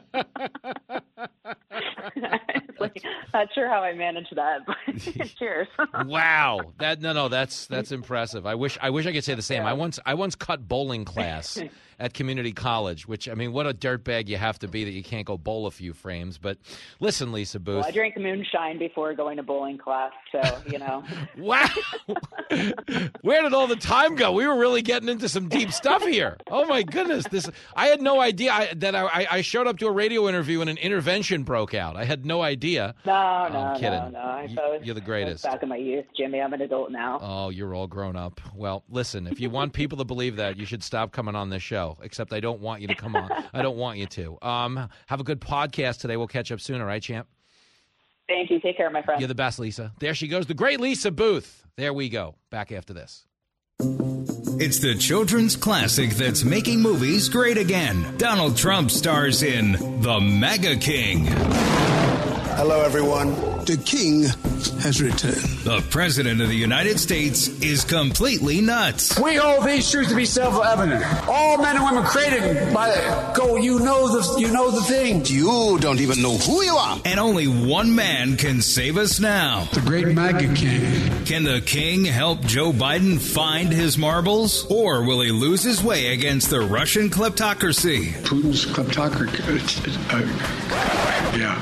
Like, not sure how I managed that, but cheers. Wow. That no no, that's that's impressive. I wish I wish I could say the same. I once I once cut bowling class at community college, which, I mean, what a dirtbag you have to be that you can't go bowl a few frames. But listen, Lisa Booth. Well, I drank moonshine before going to bowling class, so, you know. Wow. Where did all the time go? We were really getting into some deep stuff here. Oh, my goodness. This I had no idea I, that I, I showed up to a radio interview and an intervention broke out. I had no idea. No, oh, no, I'm kidding. no, no. I You- thought you're the greatest. Back in my youth, Jimmy. I'm an adult now. Oh, you're all grown up. Well, listen, if you want people to believe that, you should stop coming on this show, except I don't want you to come on. I don't want you to. Um, have a good podcast today. We'll catch up soon, all right, champ? Thank you. Take care, my friend. You're the best, Lisa. There she goes, the great Lisa Booth. There we go. Back after this. It's the children's classic that's making movies great again. Donald Trump stars in The MAGA King. Hello, everyone. The king has returned. The President of the United States is completely nuts. We hold these truths to be self-evident. All men and women created by go. You know the you know the thing. You don't even know who you are. And only one man can save us now. The great MAGA king. Can the king help Joe Biden find his marbles? Or will he lose his way against the Russian kleptocracy? Putin's kleptocracy. Uh, yeah.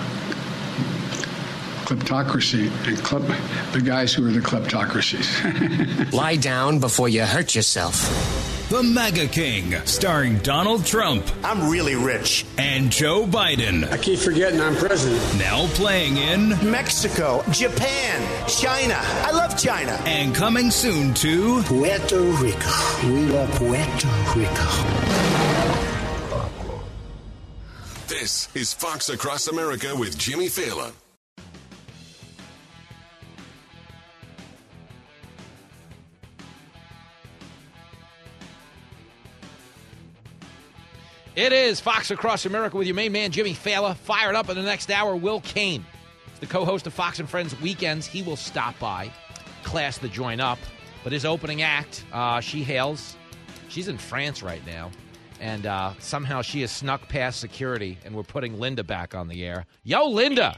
Kleptocracy and klep, the guys who are the kleptocracies. Lie down before you hurt yourself. The MAGA King, starring Donald Trump. I'm really rich. And Joe Biden. I keep forgetting I'm president. Now playing in Mexico, Japan, China. I love China. and coming soon to Puerto Rico. We love Puerto Rico. This is Fox Across America with Jimmy Fallon. It is Fox Across America with your main man, Jimmy Fallon. Fired up in the next hour, Will Kane, the co-host of Fox and Friends Weekends. He will stop by, class the joint up. But his opening act, uh, she hails. She's in France right now. And uh, somehow she has snuck past security, and we're putting Linda back on the air. Yo, Linda!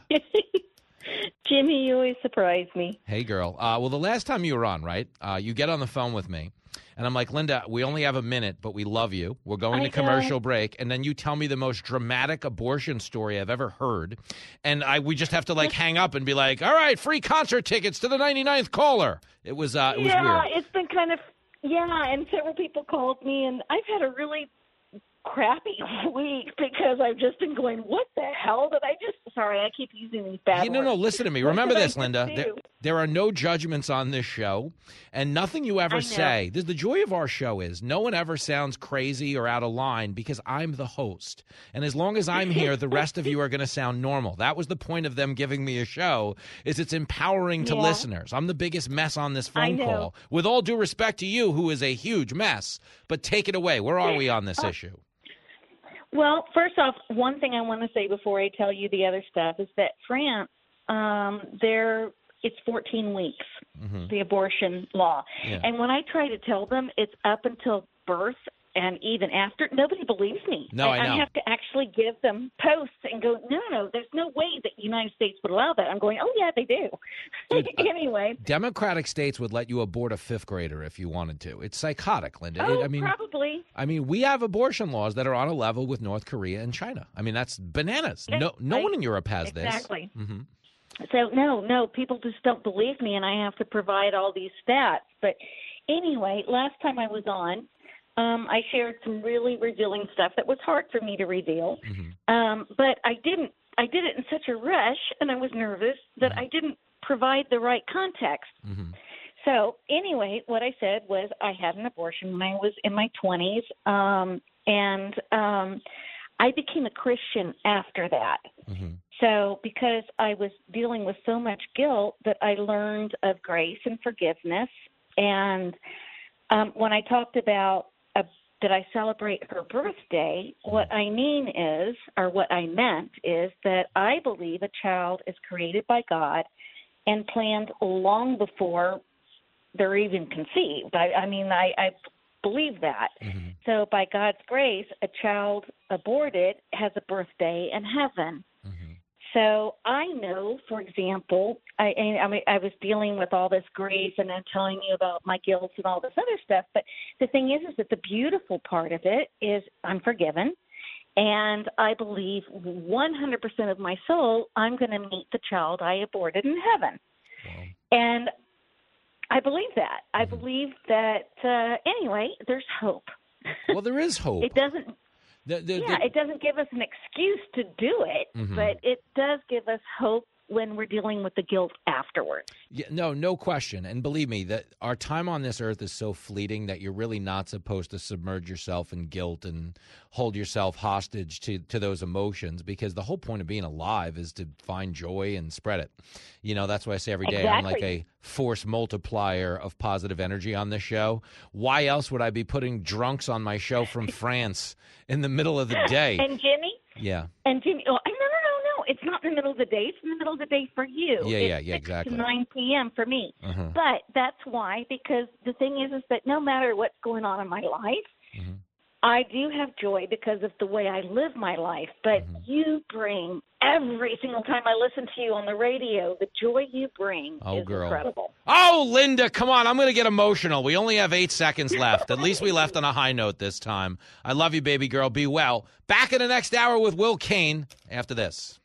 Jimmy, you always surprise me. Hey, girl. Uh, well, the last time you were on, right, uh, you get on the phone with me. And I'm like, Linda, we only have a minute, but we love you. We're going I to commercial know. break. And then you tell me the most dramatic abortion story I've ever heard. And I we just have to, like, hang up and be like, all right, free concert tickets to the ninety-ninth caller. It was, uh, it was yeah, weird. it's been kind of, yeah, and several people called me, and I've had a really crappy week because I've just been going, what the hell did I just, sorry, I keep using these bad You no, words. no, listen to me. What Remember did I this, just Linda. do? There, there are no judgments on this show, and nothing you I ever know. say. This, the joy of our show is no one ever sounds crazy or out of line because I'm the host. And as long as I'm here, the rest of you are going to sound normal. That was the point of them giving me a show, is it's empowering to Yeah. listeners. I'm the biggest mess on this I phone know. call. With all due respect to you, who is a huge mess. But take it away. Where are we on this Uh, issue? Well, first off, one thing I want to say before I tell you the other stuff is that France, um, they're it's fourteen weeks, Mhm. the abortion law. Yeah. And when I try to tell them it's up until birth and even after, nobody believes me. No, I I, know. I have to actually give them posts and go, no, no, there's no way that the United States would allow that. I'm going, oh, yeah, they do. Dude, uh, anyway. Democratic states would let you abort a fifth grader if you wanted to. It's psychotic, Linda. Oh, I mean, probably. I mean, we have abortion laws that are on a level with North Korea and China. I mean, that's bananas. Yeah, no, no I- one in Europe has exactly. this. hmm So no, no, people just don't believe me, and I have to provide all these stats. But anyway, last time I was on, um, I shared some really revealing stuff that was hard for me to reveal. Um, but I didn't. I did it in such a rush, and I was nervous that I didn't provide the right context. So anyway, what I said was I had an abortion when I was in my twenties, um, and um, I became a Christian after that. So because I was dealing with so much guilt that I learned of grace and forgiveness. And um, when I talked about uh, that I celebrate her birthday, what I mean is, or what I meant is that I believe a child is created by God and planned long before they're even conceived. I, I mean, I, I believe that. Mm-hmm. So by God's grace, a child aborted has a birthday in heaven. Mm-hmm. So I know, for example, I, I mean, I was dealing with all this grief and then telling you about my guilt and all this other stuff. But the thing is, is that the beautiful part of it is I'm forgiven. And I believe one hundred percent of my soul, I'm going to meet the child I aborted in heaven. Wow. And I believe that. I believe that, uh, anyway, there's hope. Well, there is hope. It doesn't. The, the, yeah, the, it doesn't give us an excuse to do it, mm-hmm. but it does give us hope when we're dealing with the guilt afterwards. Yeah, no, no question. And believe me, that our time on this earth is so fleeting that you're really not supposed to submerge yourself in guilt and hold yourself hostage to, to those emotions, because the whole point of being alive is to find joy and spread it. You know, that's why I say every day exactly. I'm like a force multiplier of positive energy on this show. Why else would I be putting drunks on my show from France in the middle of the day? And Jimmy? Yeah. And Jimmy, oh, no, no, no, no. It's not in the middle of the day. It's in the middle of the day for you. Yeah, it's yeah, yeah, six exactly. to nine p.m. for me. Uh-huh. But that's why, because the thing is, is that no matter what's going on in my life, mm-hmm. I do have joy because of the way I live my life. But mm-hmm. you bring, every single time I listen to you on the radio, the joy you bring oh, is girl. incredible. Oh, Linda, come on. I'm going to get emotional. We only have eight seconds left. At least we left on a high note this time. I love you, baby girl. Be well. Back in the next hour with Will Kane after this.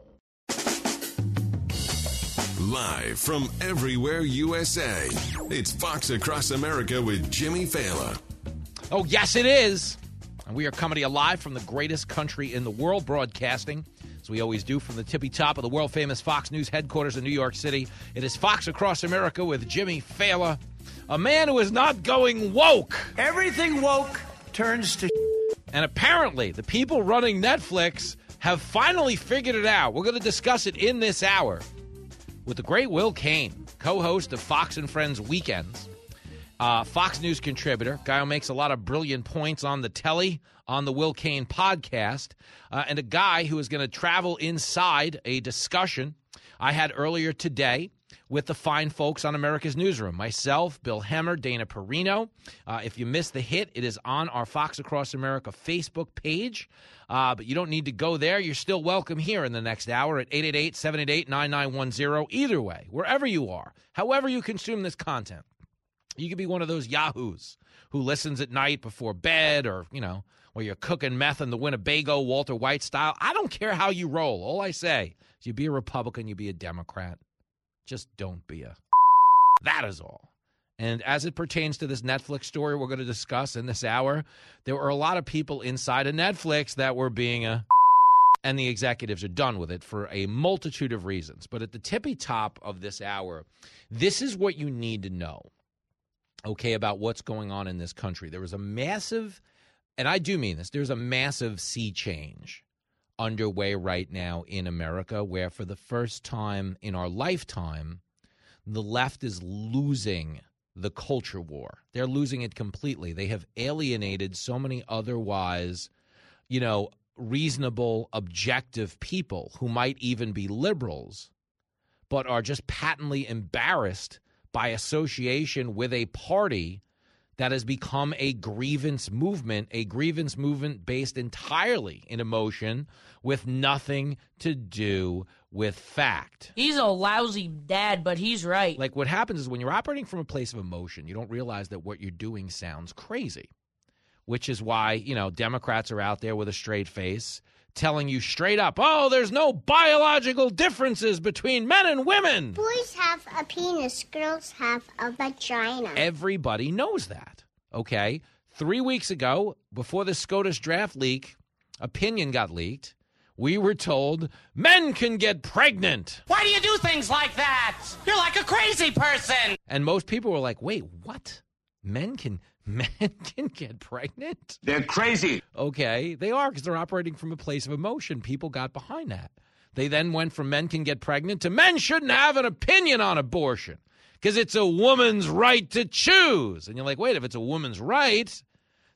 Live from everywhere U S A, it's Fox Across America with Jimmy Fallon. Oh, yes, it is. And we are coming to you live from the greatest country in the world, broadcasting, as we always do, from the tippy top of the world-famous Fox News headquarters in New York City. It is Fox Across America with Jimmy Fallon, a man who is not going woke. Everything woke turns to And apparently, the people running Netflix have finally figured it out. We're going to discuss it in this hour with the great Will Kane, co-host of Fox and Friends Weekends. Uh, Fox News contributor, guy who makes a lot of brilliant points on the telly, on the Will Kane podcast, uh, and a guy who is going to travel inside a discussion I had earlier today with the fine folks on America's Newsroom. Myself, Bill Hemmer, Dana Perino. Uh, if you missed the hit, it is on our Fox Across America Facebook page. Uh, but you don't need to go there. You're still welcome here in the next hour at eight eight eight, seven eight eight, nine nine one zero. Either way, wherever you are, however you consume this content. You could be one of those yahoos who listens at night before bed, or, you know, where you're cooking meth in the Winnebago, Walter White style. I don't care how you roll. All I say is you be a Republican, you be a Democrat. Just don't be a that is all. And as it pertains to this Netflix story we're going to discuss in this hour, there were a lot of people inside of Netflix that were being a and the executives are done with it for a multitude of reasons. But at the tippy top of this hour, this is what you need to know. Okay, about what's going on in this country. There was a massive, and I do mean this, there's a massive sea change underway right now in America, where for the first time in our lifetime, the left is losing the culture war. They're losing it completely. They have alienated so many otherwise, you know, reasonable, objective people who might even be liberals, but are just patently embarrassed by association with a party that has become a grievance movement, a grievance movement based entirely in emotion with nothing to do with fact. He's a lousy dad, but he's right. Like, what happens is when you're operating from a place of emotion, you don't realize that what you're doing sounds crazy, which is why, you know, Democrats are out there with a straight face telling you straight up, oh, there's no biological differences between men and women. Boys have a penis, girls have a vagina. Everybody knows that, okay? Three weeks ago, before the SCOTUS draft leak, opinion got leaked, we were told men can get pregnant. Why do you do things like that? You're like a crazy person. And most people were like, wait, what? Men can... Men can get pregnant? They're crazy. Okay, they are, because they're operating from a place of emotion. People got behind that. They then went from men can get pregnant to men shouldn't have an opinion on abortion because it's a woman's right to choose. And you're like, wait, if it's a woman's right,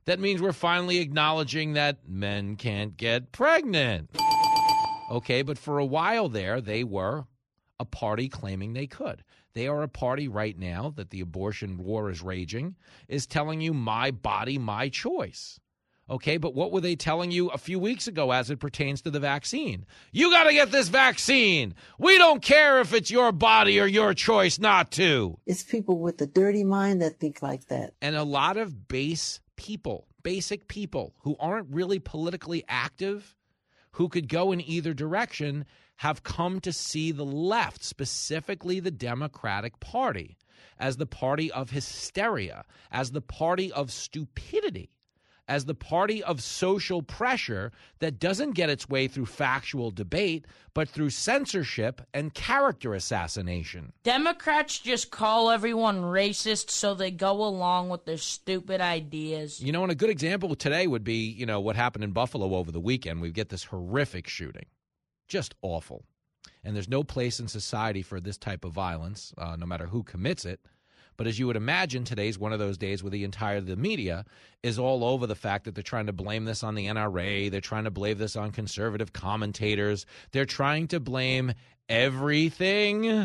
That means we're finally acknowledging that men can't get pregnant. Okay, but for a while there, they were a party claiming they could. They are a party right now that the abortion war is raging, is telling you my body, my choice. Okay, but what were they telling you a few weeks ago as it pertains to the vaccine? You got to get this vaccine. We don't care if it's your body or your choice not to. It's people with a dirty mind that think like that. And a lot of base people, basic people who aren't really politically active, who could go in either direction, have come to see the left, specifically the Democratic Party, as the party of hysteria, as the party of stupidity, as the party of social pressure that doesn't get its way through factual debate, but through censorship and character assassination. Democrats just call everyone racist so they go along with their stupid ideas. You know, and a good example today would be, you know, what happened in Buffalo over the weekend. We get this horrific shooting. Just awful. And there's no place in society for this type of violence, uh, no matter who commits it. But as you would imagine, today's one of those days where the entire the media is all over the fact that they're trying to blame this on the N R A. They're trying to blame this on conservative commentators. They're trying to blame everything,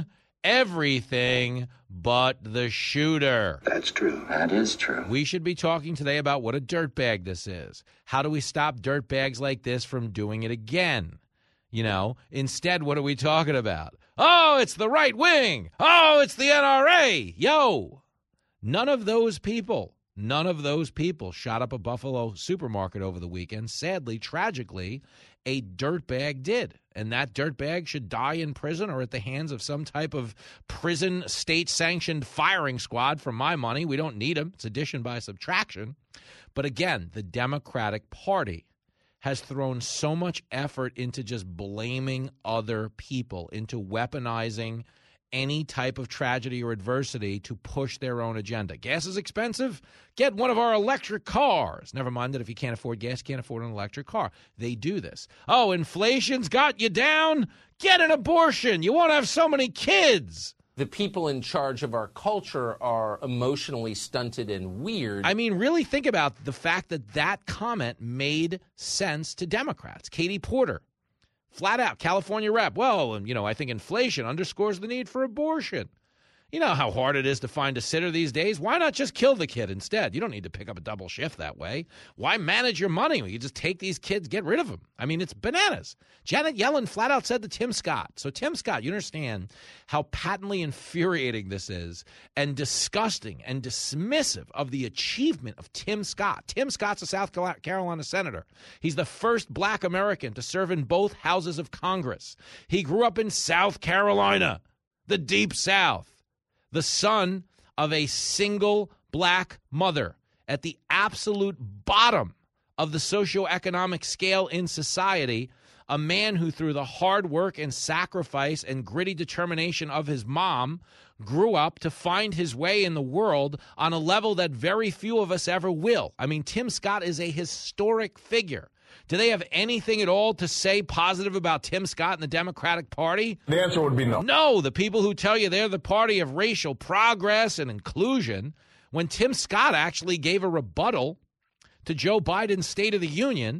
everything but the shooter. That's true. That is true. We should be talking today about what a dirtbag this is. How do we stop dirtbags like this from doing it again? You know, instead, what are we talking about? Oh, it's the right wing. Oh, it's the N R A. Yo, none of those people, none of those people shot up a Buffalo supermarket over the weekend. Sadly, tragically, a dirtbag did. And that dirtbag should die in prison or at the hands of some type of prison state-sanctioned firing squad for my money. We don't need them. It's addition by subtraction. But again, the Democratic Party has thrown so much effort into just blaming other people, into weaponizing any type of tragedy or adversity to push their own agenda. Gas is expensive? Get one of our electric cars. Never mind that if you can't afford gas, you can't afford an electric car. They do this. Oh, inflation's got you down? Get an abortion. You won't have so many kids. The people in charge of our culture are emotionally stunted and weird. I mean, really think about the fact that that comment made sense to Democrats. Katie Porter, flat out, California rep. Well, you know, I think inflation underscores the need for abortion. You know how hard it is to find a sitter these days? Why not just kill the kid instead? You don't need to pick up a double shift that way. Why manage your money when you just take these kids, get rid of them? I mean, it's bananas. Janet Yellen flat out said to Tim Scott. So, Tim Scott, you understand how patently infuriating this is and disgusting and dismissive of the achievement of Tim Scott. Tim Scott's a South Carolina senator. He's the first black American to serve in both houses of Congress. He grew up in South Carolina, the Deep South. The son of a single black mother at the absolute bottom of the socioeconomic scale in society, a man who through the hard work and sacrifice and gritty determination of his mom grew up to find his way in the world on a level that very few of us ever will. I mean, Tim Scott is a historic figure. Do they have anything at all to say positive about Tim Scott and the Democratic Party? The answer would be no. No, the people who tell you they're the party of racial progress and inclusion, when Tim Scott actually gave a rebuttal to Joe Biden's State of the Union,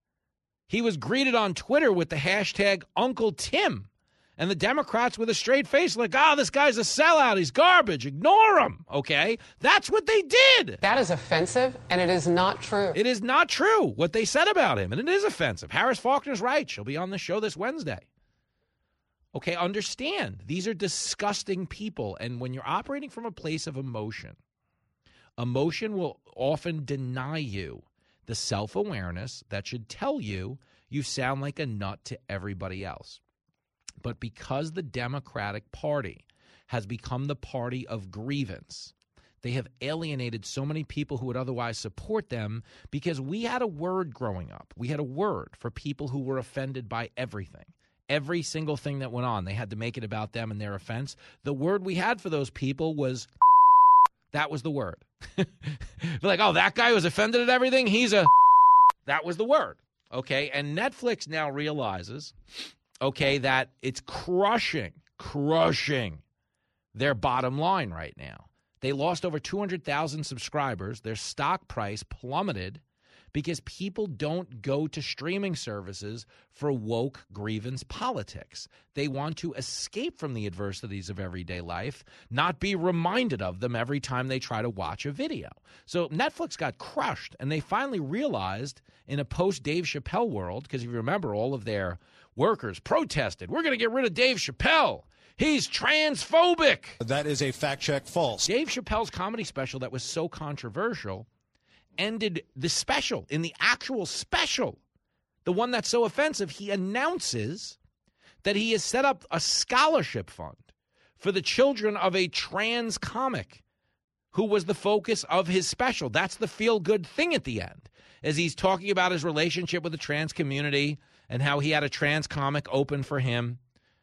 he was greeted on Twitter with the hashtag Uncle Tim. And the Democrats with a straight face like, oh, this guy's a sellout. He's garbage. Ignore him. Okay? That's what they did. That is offensive, and it is not true. It is not true what they said about him, and it is offensive. Harris Faulkner's right. She'll be on the show this Wednesday. Okay, understand. These are disgusting people, and when you're operating from a place of emotion, emotion will often deny you the self-awareness that should tell you you sound like a nut to everybody else. But because the Democratic Party has become the party of grievance, they have alienated so many people who would otherwise support them because we had a word growing up. We had a word for people who were offended by everything. Every single thing that went on, they had to make it about them and their offense. The word we had for those people was that was the word. Like, oh, that guy was offended at everything? He's a that was the word. Okay, and Netflix now realizes okay, that it's crushing, crushing their bottom line right now. They lost over two hundred thousand subscribers. Their stock price plummeted because people don't go to streaming services for woke grievance politics. They want to escape from the adversities of everyday life, not be reminded of them every time they try to watch a video. So Netflix got crushed, and they finally realized in a post-Dave Chappelle world, because if you remember, all of their workers protested, we're going to get rid of Dave Chappelle. He's transphobic. That is a fact check false. Dave Chappelle's comedy special that was so controversial ended the special. In the actual special, the one that's so offensive, he announces that he has set up a scholarship fund for the children of a trans comic who was the focus of his special. That's the feel-good thing at the end, as he's talking about his relationship with the trans community and how he had a trans comic open for him,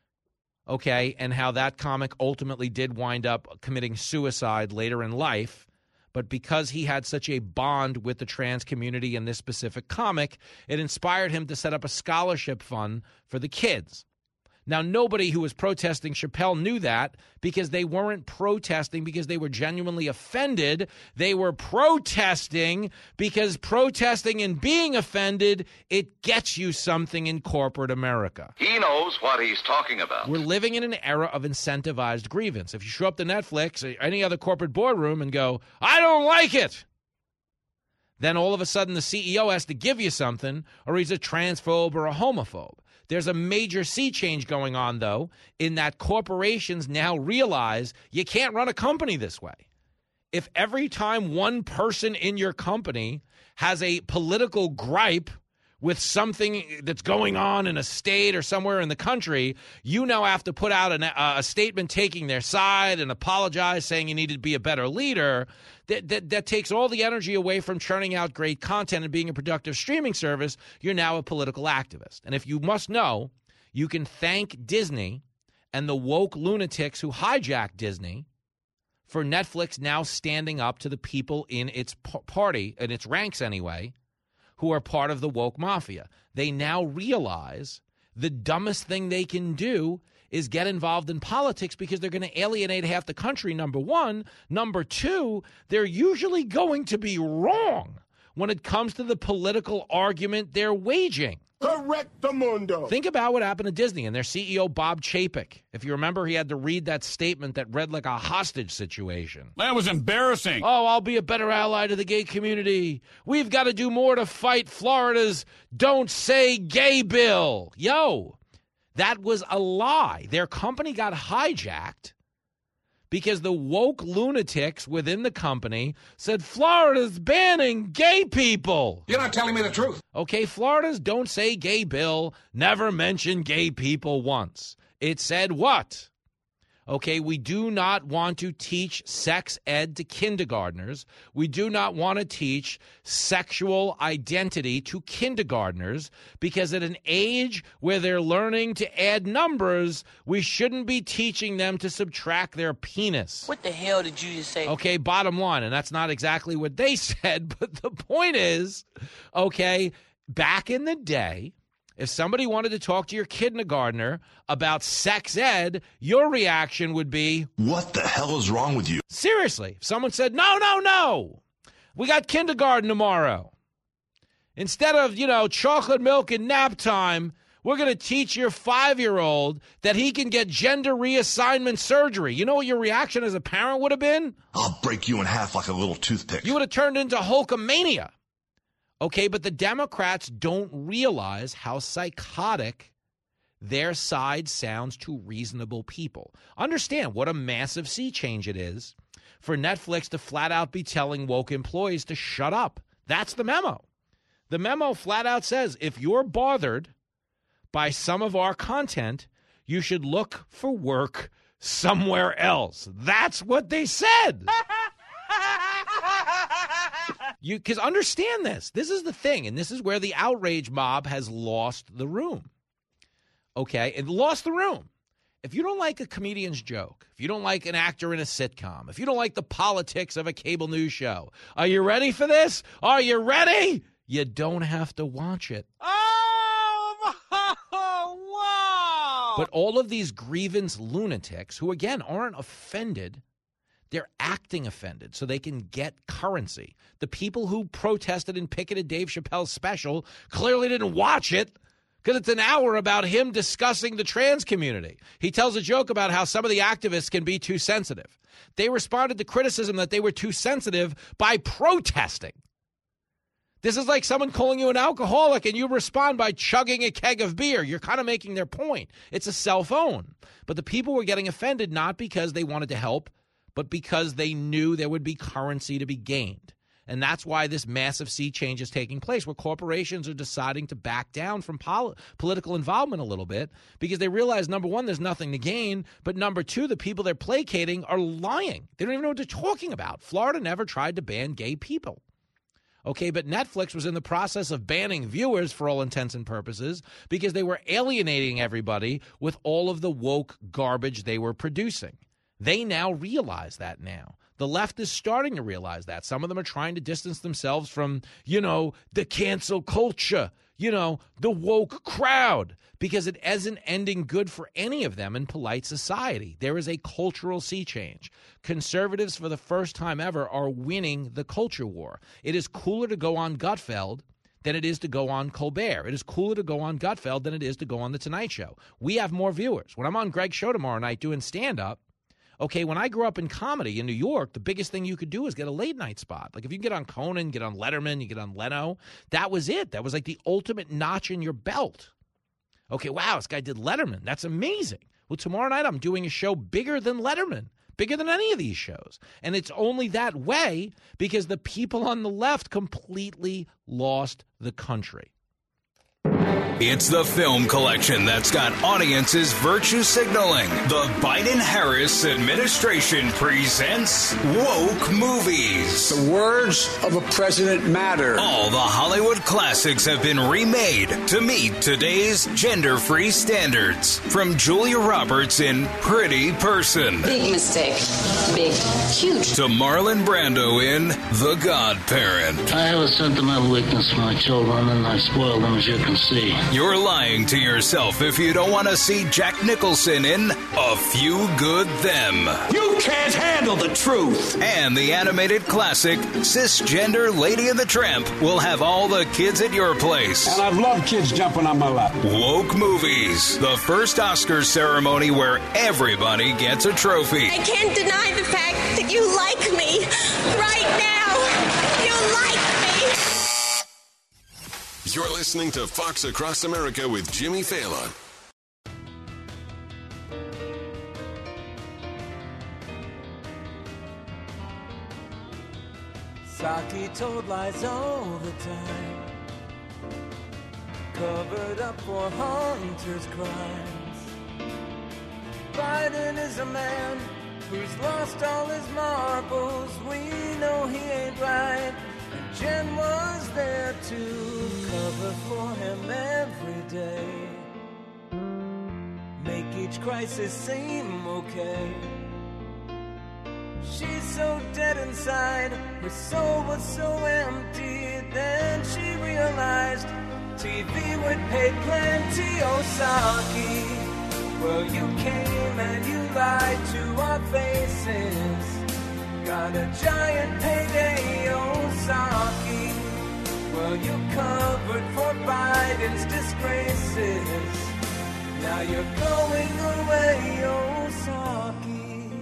okay, and how that comic ultimately did wind up committing suicide later in life. But because he had such a bond with the trans community in this specific comic, it inspired him to set up a scholarship fund for the kids. Now, nobody who was protesting Chappelle knew that, because they weren't protesting because they were genuinely offended. They were protesting because protesting and being offended, it gets you something in corporate America. He knows what he's talking about. We're living in an era of incentivized grievance. If you show up to Netflix or any other corporate boardroom and go, I don't like it, then all of a sudden the C E O has to give you something, or he's a transphobe or a homophobe. There's a major sea change going on, though, in that corporations now realize you can't run a company this way. If every time one person in your company has a political gripe with something that's going on in a state or somewhere in the country, you now have to put out an, uh, a statement taking their side and apologize, saying you need to be a better leader. That, that, that takes all the energy away from churning out great content and being a productive streaming service. You're now a political activist. And if you must know, you can thank Disney and the woke lunatics who hijacked Disney for Netflix now standing up to the people in its p- party, in its ranks anyway, who are part of the woke mafia. They now realize the dumbest thing they can do is get involved in politics, because they're going to alienate half the country, number one. Number two, they're usually going to be wrong when it comes to the political argument they're waging. Correctamundo. Think about what happened to Disney and their C E O, Bob Chapek. If you remember, he had to read that statement that read like a hostage situation. That was embarrassing. Oh, I'll be a better ally to the gay community. We've got to do more to fight Florida's Don't Say Gay bill. Yo, that was a lie. Their company got hijacked because the woke lunatics within the company said Florida's banning gay people. You're not telling me the truth. Okay, Florida's Don't Say Gay bill never mentioned gay people once. It said what? Okay, we do not want to teach sex ed to kindergartners. We do not want to teach sexual identity to kindergartners, because at an age where they're learning to add numbers, we shouldn't be teaching them to subtract their penis. What the hell did you just say? Okay, bottom line, and that's not exactly what they said, but the point is, okay, back in the day, if somebody wanted to talk to your kindergartner about sex ed, your reaction would be, what the hell is wrong with you? Seriously, if someone said, no, no, no, we got kindergarten tomorrow. Instead of, you know, chocolate milk and nap time, we're going to teach your five-year-old that he can get gender reassignment surgery. You know what your reaction as a parent would have been? I'll break you in half like a little toothpick. You would have turned into Hulkamania. Okay, but the Democrats don't realize how psychotic their side sounds to reasonable people. Understand what a massive sea change it is for Netflix to flat out be telling woke employees to shut up. That's the memo. The memo flat out says, if you're bothered by some of our content, you should look for work somewhere else. That's what they said. You, because understand this. This is the thing, and this is where the outrage mob has lost the room. Okay? It lost the room. If you don't like a comedian's joke, if you don't like an actor in a sitcom, if you don't like the politics of a cable news show, are you ready for this? Are you ready? You don't have to watch it. Oh, wow. But all of these grievance lunatics, who, again, aren't offended, They're acting offended so they can get currency. The people who protested and picketed Dave Chappelle's special clearly didn't watch it because it's an hour about him discussing the trans community. He tells a joke about how some of the activists can be too sensitive. They responded to criticism that they were too sensitive by protesting. This is like someone calling you an alcoholic and you respond by chugging a keg of beer. You're kind of making their point. It's a cell phone. But the people were getting offended not because they wanted to help, but because they knew there would be currency to be gained. And that's why this massive sea change is taking place, where corporations are deciding to back down from pol- political involvement a little bit because they realize, number one, there's nothing to gain, but number two, the people they're placating are lying. They don't even know what they're talking about. Florida never tried to ban gay people. Okay, but Netflix was in the process of banning viewers for all intents and purposes because they were alienating everybody with all of the woke garbage they were producing. They now realize that now. The left is starting to realize that. Some of them are trying to distance themselves from, you know, the cancel culture, you know, the woke crowd, because it isn't ending good for any of them in polite society. There is a cultural sea change. Conservatives, for the first time ever, are winning the culture war. It is cooler to go on Gutfeld than it is to go on Colbert. It is cooler to go on Gutfeld than it is to go on The Tonight Show. We have more viewers. When I'm on Greg's show tomorrow night doing stand-up, okay, when I grew up in comedy in New York, the biggest thing you could do is get a late-night spot. Like if you can get on Conan, get on Letterman, you get on Leno, that was it. That was like the ultimate notch in your belt. Okay, wow, this guy did Letterman. That's amazing. Well, tomorrow night I'm doing a show bigger than Letterman, bigger than any of these shows. And it's only that way because the people on the left completely lost the country. It's the film collection that's got audiences virtue signaling. The Biden-Harris administration presents Woke Movies. The words of a president matter. All the Hollywood classics have been remade to meet today's gender-free standards. From Julia Roberts in Pretty Person. Big mistake. Big. Huge. To Marlon Brando in The Godparent. I have a sentimental weakness for my children, and I spoil them, as you can see. You're lying to yourself if you don't want to see Jack Nicholson in A Few Good Them. You can't handle the truth. And the animated classic Cisgender Lady and the Tramp will have all the kids at your place. And I've loved kids jumping on my lap. Woke Movies, the first Oscars ceremony where everybody gets a trophy. I can't deny the fact that you like me right now. You like me. You're listening to Fox Across America with Jimmy Fallon. Saki told lies all the time, covered up for hunters' crimes. Biden is a man who's lost all his marbles. We know he ain't right. And Jen was there to cover for him every day, make each crisis seem okay. She's so dead inside, her soul was so empty. Then she realized T V would pay plenty. Oh, Saki, well, you came and you lied to our faces. Got a giant payday, oh, Saki. Well, you covered for Biden's disgraces. Now you're going away, oh, Saki.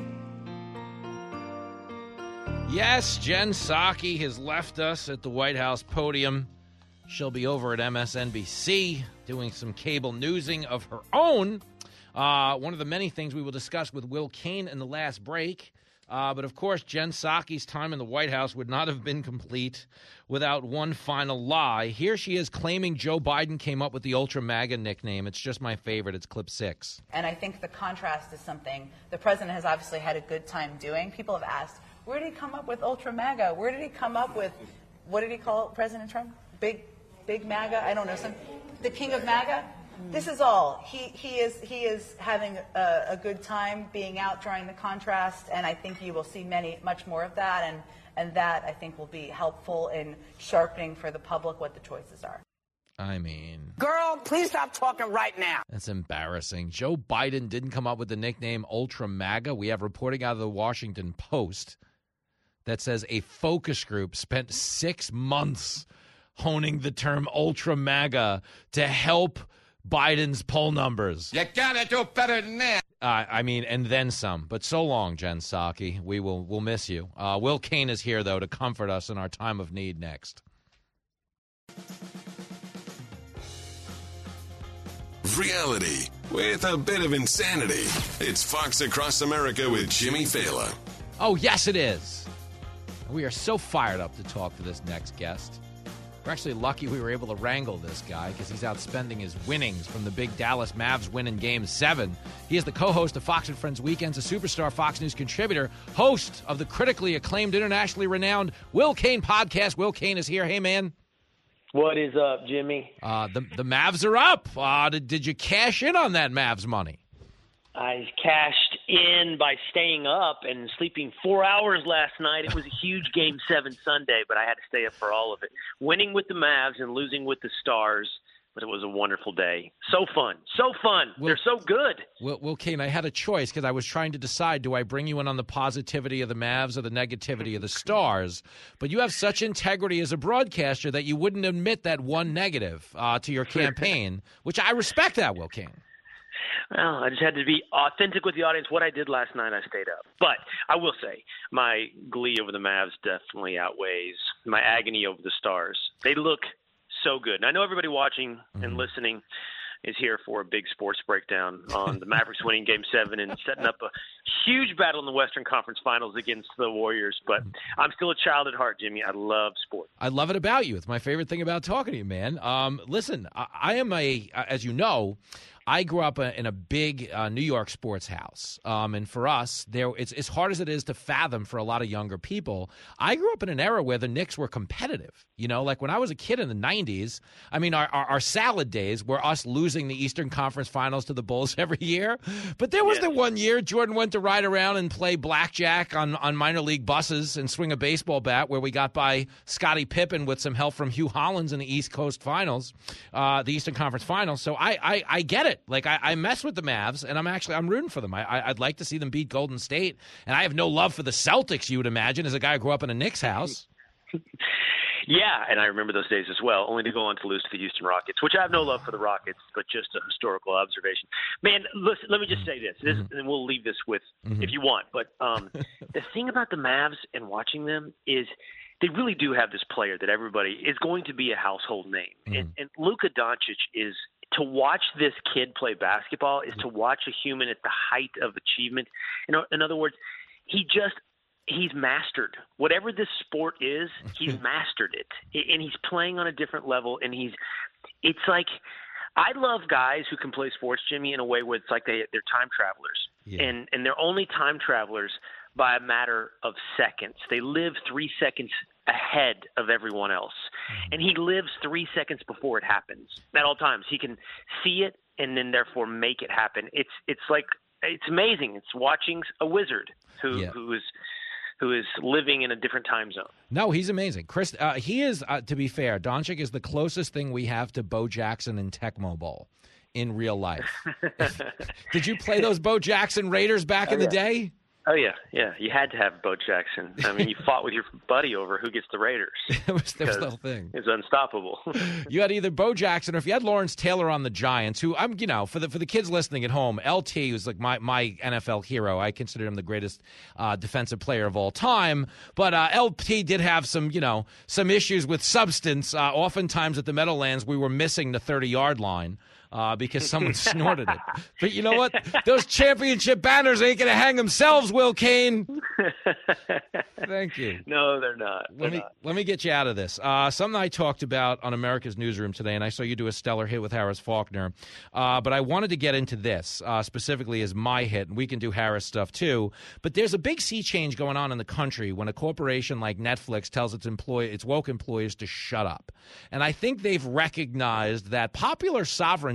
Yes, Jen Psaki has left us at the White House podium. She'll be over at M S N B C doing some cable newsing of her own. Uh, one of the many things we will discuss with Will Cain in the last break. Uh, but, of course, Jen Psaki's time in the White House would not have been complete without one final lie. Here she is claiming Joe Biden came up with the Ultra MAGA nickname. It's just my favorite. It's clip six. And I think the contrast is something the president has obviously had a good time doing. People have asked, where did he come up with Ultra MAGA? Where did he come up with, what did he call President Trump? Big, big MAGA? I don't know. Some, the king of MAGA? This is all. He he is he is having a, a good time being out, drawing the contrast, and I think you will see many much more of that, and and that I think will be helpful in sharpening for the public what the choices are. I mean, Girl, please stop talking right now. that's embarrassing. Joe Biden didn't come up with the nickname Ultra MAGA. We have reporting out of the Washington Post that says a focus group spent six months honing the term Ultra MAGA to help Biden's poll numbers. You gotta do better than that. Uh, I mean, and then some. But so long, Jen Psaki. We will we'll miss you. Uh, Will Cain is here, though, to comfort us in our time of need next. Reality with a bit of insanity. It's Fox Across America with Jimmy Fallon. Oh, yes, it is. We are so fired up to talk to this next guest. We're actually lucky we were able to wrangle this guy because he's out spending his winnings from the big Dallas Mavs win in Game seven. He is the co-host of Fox and Friends Weekends, a superstar Fox News contributor, host of the critically acclaimed, internationally renowned Will Cain podcast. Will Cain is here. Hey, man. What is up, Jimmy? Uh, the, the Mavs are up. Uh, did, did you cash in on that Mavs money? I cashed in by staying up and sleeping four hours last night. It was a huge Game seven Sunday, but I had to stay up for all of it. Winning with the Mavs and losing with the Stars, but it was a wonderful day. So fun. So fun. Will, They're so good. Will, Will Cain, I had a choice because I was trying to decide, do I bring you in on the positivity of the Mavs or the negativity of the Stars? But you have such integrity as a broadcaster that you wouldn't admit that one negative uh, to your campaign, which I respect that, Will Cain. Well, I just had to be authentic with the audience. What I did last night, I stayed up. But I will say, my glee over the Mavs definitely outweighs my agony over the Stars. They look so good. And I know everybody watching mm-hmm. and listening is here for a big sports breakdown on the Mavericks winning Game seven and setting up a huge battle in the Western Conference Finals against the Warriors. But I'm still a child at heart, Jimmy. I love sport. I love it about you. It's my favorite thing about talking to you, man. Um, listen, I, I am a, as you know, I grew up in a big uh, New York sports house, um, and for us, there it's as hard as it is to fathom for a lot of younger people. I grew up in an era where the Knicks were competitive. You know, like when I was a kid in the nineties, I mean, our, our, our salad days were us losing the Eastern Conference Finals to the Bulls every year. But there was yeah. the one year Jordan went to ride around and play blackjack on, on minor league buses and swing a baseball bat where we got by Scottie Pippen with some help from Hugh Hollins in the East Coast Finals, uh, the Eastern Conference Finals. So I, I, I get it. Like, I, I mess with the Mavs, and I'm actually I'm rooting for them. I, I, I'd like to see them beat Golden State, and I have no love for the Celtics, you would imagine, as a guy who grew up in a Knicks house. Yeah, and I remember those days as well, only to go on to lose to the Houston Rockets, which I have no love for the Rockets, but just a historical observation. Man, listen, let me just say this, this mm-hmm. and we'll leave this with mm-hmm. if you want. But um, the thing about the Mavs and watching them is they really do have this player that everybody is going to be a household name. Mm-hmm. And, and Luka Doncic is – to watch this kid play basketball is to watch a human at the height of achievement. You know, in other words, he just he's mastered whatever this sport is. He's mastered it, and he's playing on a different level. And he's it's like I love guys who can play sports, Jimmy, in a way where it's like they they're time travelers, yeah. and and they're only time travelers by a matter of seconds. They live three seconds ahead of everyone else. And he lives three seconds before it happens at all times. He can see it and then therefore make it happen. It's it's like it's amazing. It's watching a wizard who yeah. who is who is living in a different time zone. No, he's amazing. Chris, uh, he is, uh, to be fair, Doncic is the closest thing we have to Bo Jackson and Tecmo Bowl in real life. Did you play those Bo Jackson Raiders back oh, in the yeah. day? Oh, yeah, yeah. You had to have Bo Jackson. I mean, you fought with your buddy over who gets the Raiders. It was, that was the whole thing. It's unstoppable. You had either Bo Jackson or if you had Lawrence Taylor on the Giants, who I'm, you know, for the for the kids listening at home, L T was like my, my N F L hero. I consider him the greatest uh, defensive player of all time. But uh, L T did have some, you know, some issues with substance. Uh, oftentimes at the Meadowlands, we were missing the thirty-yard line. Uh, because someone snorted it. But you know what? Those championship banners ain't going to hang themselves, Will Cain. Thank you. No, they're not. They're let me not. let me get you out of this. Uh, something I talked about on America's Newsroom today, and I saw you do a stellar hit with Harris Faulkner. Uh, but I wanted to get into this uh, specifically as my hit, and we can do Harris stuff too. But there's a big sea change going on in the country when a corporation like Netflix tells its employee, its woke employees to shut up. And I think they've recognized that popular sovereignty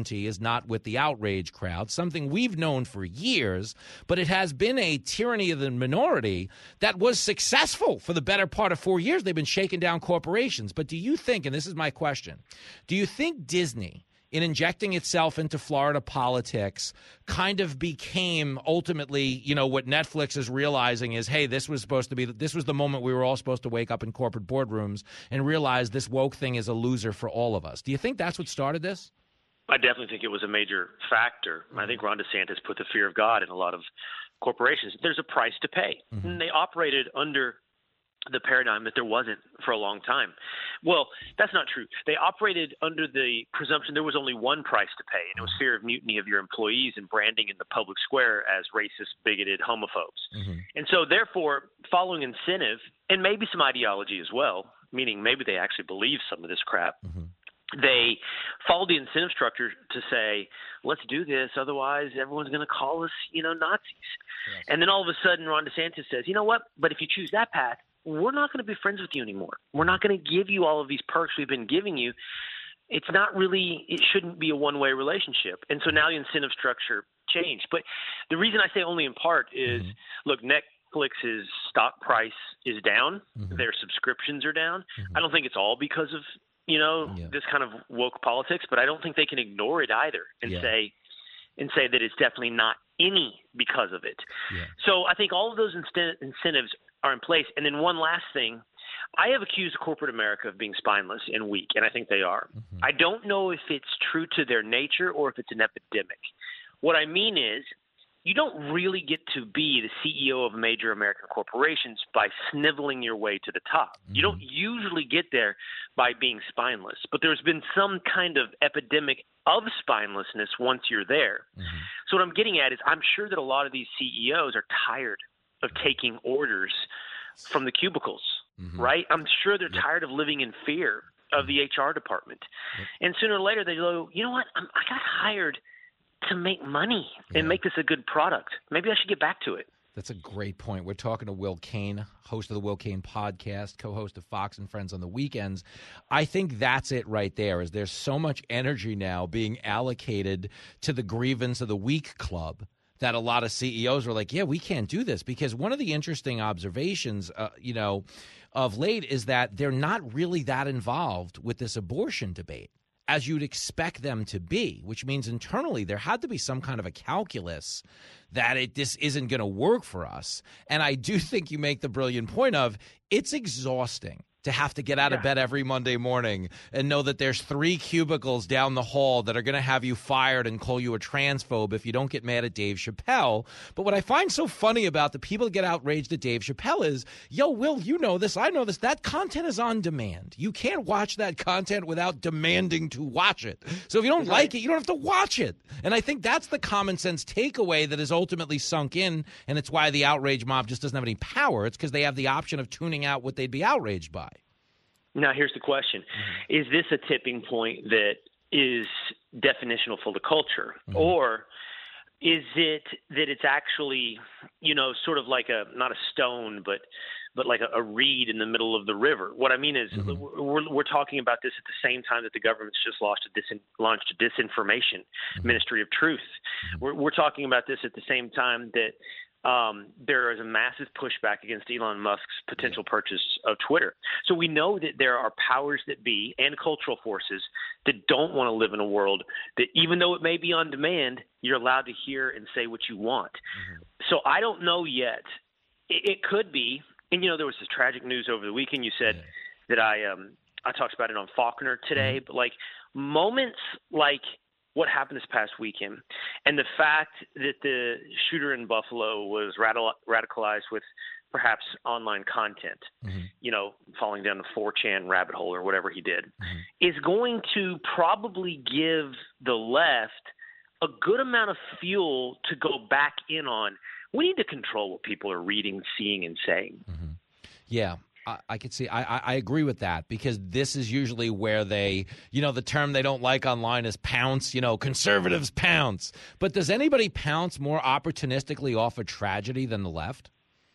guarantee is not with the outrage crowd, something we've known for years, but it has been a tyranny of the minority that was successful for the better part of four years. They've been shaking down corporations. But do you think, and this is my question, do you think Disney, in injecting itself into Florida politics, kind of became ultimately, you know, what Netflix is realizing is, hey, this was supposed to be, this was the moment we were all supposed to wake up in corporate boardrooms and realize this woke thing is a loser for all of us. Do you think that's what started this? I definitely think it was a major factor. I think Ron DeSantis put the fear of God in a lot of corporations. There's a price to pay. Mm-hmm. And they operated under the paradigm that there wasn't for a long time. Well, that's not true. They operated under the presumption there was only one price to pay, and it was fear of mutiny of your employees and branding in the public square as racist, bigoted homophobes. Mm-hmm. And so therefore, following incentive, and maybe some ideology as well, meaning maybe they actually believe some of this crap, mm-hmm. they followed the incentive structure to say, let's do this, otherwise everyone's going to call us, you know, Nazis. Yes. And then all of a sudden Ron DeSantis says, you know what, but if you choose that path, we're not going to be friends with you anymore. We're not going to give you all of these perks we've been giving you. It's not really – it shouldn't be a one-way relationship. And so now the incentive structure changed. But the reason I say only in part is, mm-hmm. look, Netflix's stock price is down. Mm-hmm. Their subscriptions are down. Mm-hmm. I don't think it's all because of, you know, yeah. this kind of woke politics, but I don't think they can ignore it either and yeah. say and say that it's definitely not any because of it. Yeah. So I think all of those inst- incentives are in place. And then one last thing, I have accused corporate America of being spineless and weak, and I think they are. Mm-hmm. I don't know if it's true to their nature or if it's an epidemic. What I mean is you don't really get to be the C E O of major American corporations by sniveling your way to the top. Mm-hmm. You don't usually get there by being spineless, but there's been some kind of epidemic of spinelessness once you're there. Mm-hmm. So what I'm getting at is I'm sure that a lot of these C E Os are tired of taking orders from the cubicles, mm-hmm. right? I'm sure they're yep. tired of living in fear of the H R department. Yep. And sooner or later they go, you know what, I'm, I got hired to make money and yeah. make this a good product. Maybe I should get back to it. That's a great point. We're talking to Will Cain, host of the Will Cain podcast, co-host of Fox and Friends on the weekends. I think that's it right there, is there's so much energy now being allocated to the grievance of the weak club that a lot of C E Os are like, yeah, we can't do this. Because one of the interesting observations, uh, you know, of late is that they're not really that involved with this abortion debate as you'd expect them to be, which means internally there had to be some kind of a calculus that it this isn't going to work for us. And I do think you make the brilliant point of it's exhausting to have to get out yeah. of bed every Monday morning and know that there's three cubicles down the hall that are going to have you fired and call you a transphobe if you don't get mad at Dave Chappelle. But what I find so funny about the people that get outraged at Dave Chappelle is, yo, Will, you know this, I know this, that content is on demand. You can't watch that content without demanding to watch it. So if you don't right. like it, you don't have to watch it. And I think that's the common sense takeaway that is ultimately sunk in, and it's why the outrage mob just doesn't have any power. It's because they have the option of tuning out what they'd be outraged by. Now, here's the question. Mm-hmm. Is this a tipping point that is definitional for the culture? Mm-hmm. Or is it that it's actually, you know, sort of like a, not a stone, but but like a, a reed in the middle of the river? What I mean is mm-hmm. we're, we're talking about this at the same time that the government's just launched a, disin, launched a disinformation mm-hmm. ministry of truth. Mm-hmm. We're, we're talking about this at the same time that Um, there is a massive pushback against Elon Musk's potential purchase of Twitter. So we know that there are powers that be and cultural forces that don't want to live in a world that, even though it may be on demand, you're allowed to hear and say what you want. Mm-hmm. So I don't know yet. It, it could be, and you know, there was this tragic news over the weekend. You said yeah. that I um, I talked about it on Faulkner today, mm-hmm. but like moments like what happened this past weekend and the fact that the shooter in Buffalo was radicalized with perhaps online content, mm-hmm. you know, falling down the four chan rabbit hole or whatever he did, mm-hmm. is going to probably give the left a good amount of fuel to go back in on. We need to control what people are reading, seeing, and saying. Mm-hmm. Yeah. I, I could see. I, I agree with that, because this is usually where they, you know, the term they don't like online is pounce. You know, conservatives pounce. But does anybody pounce more opportunistically off a tragedy than the left?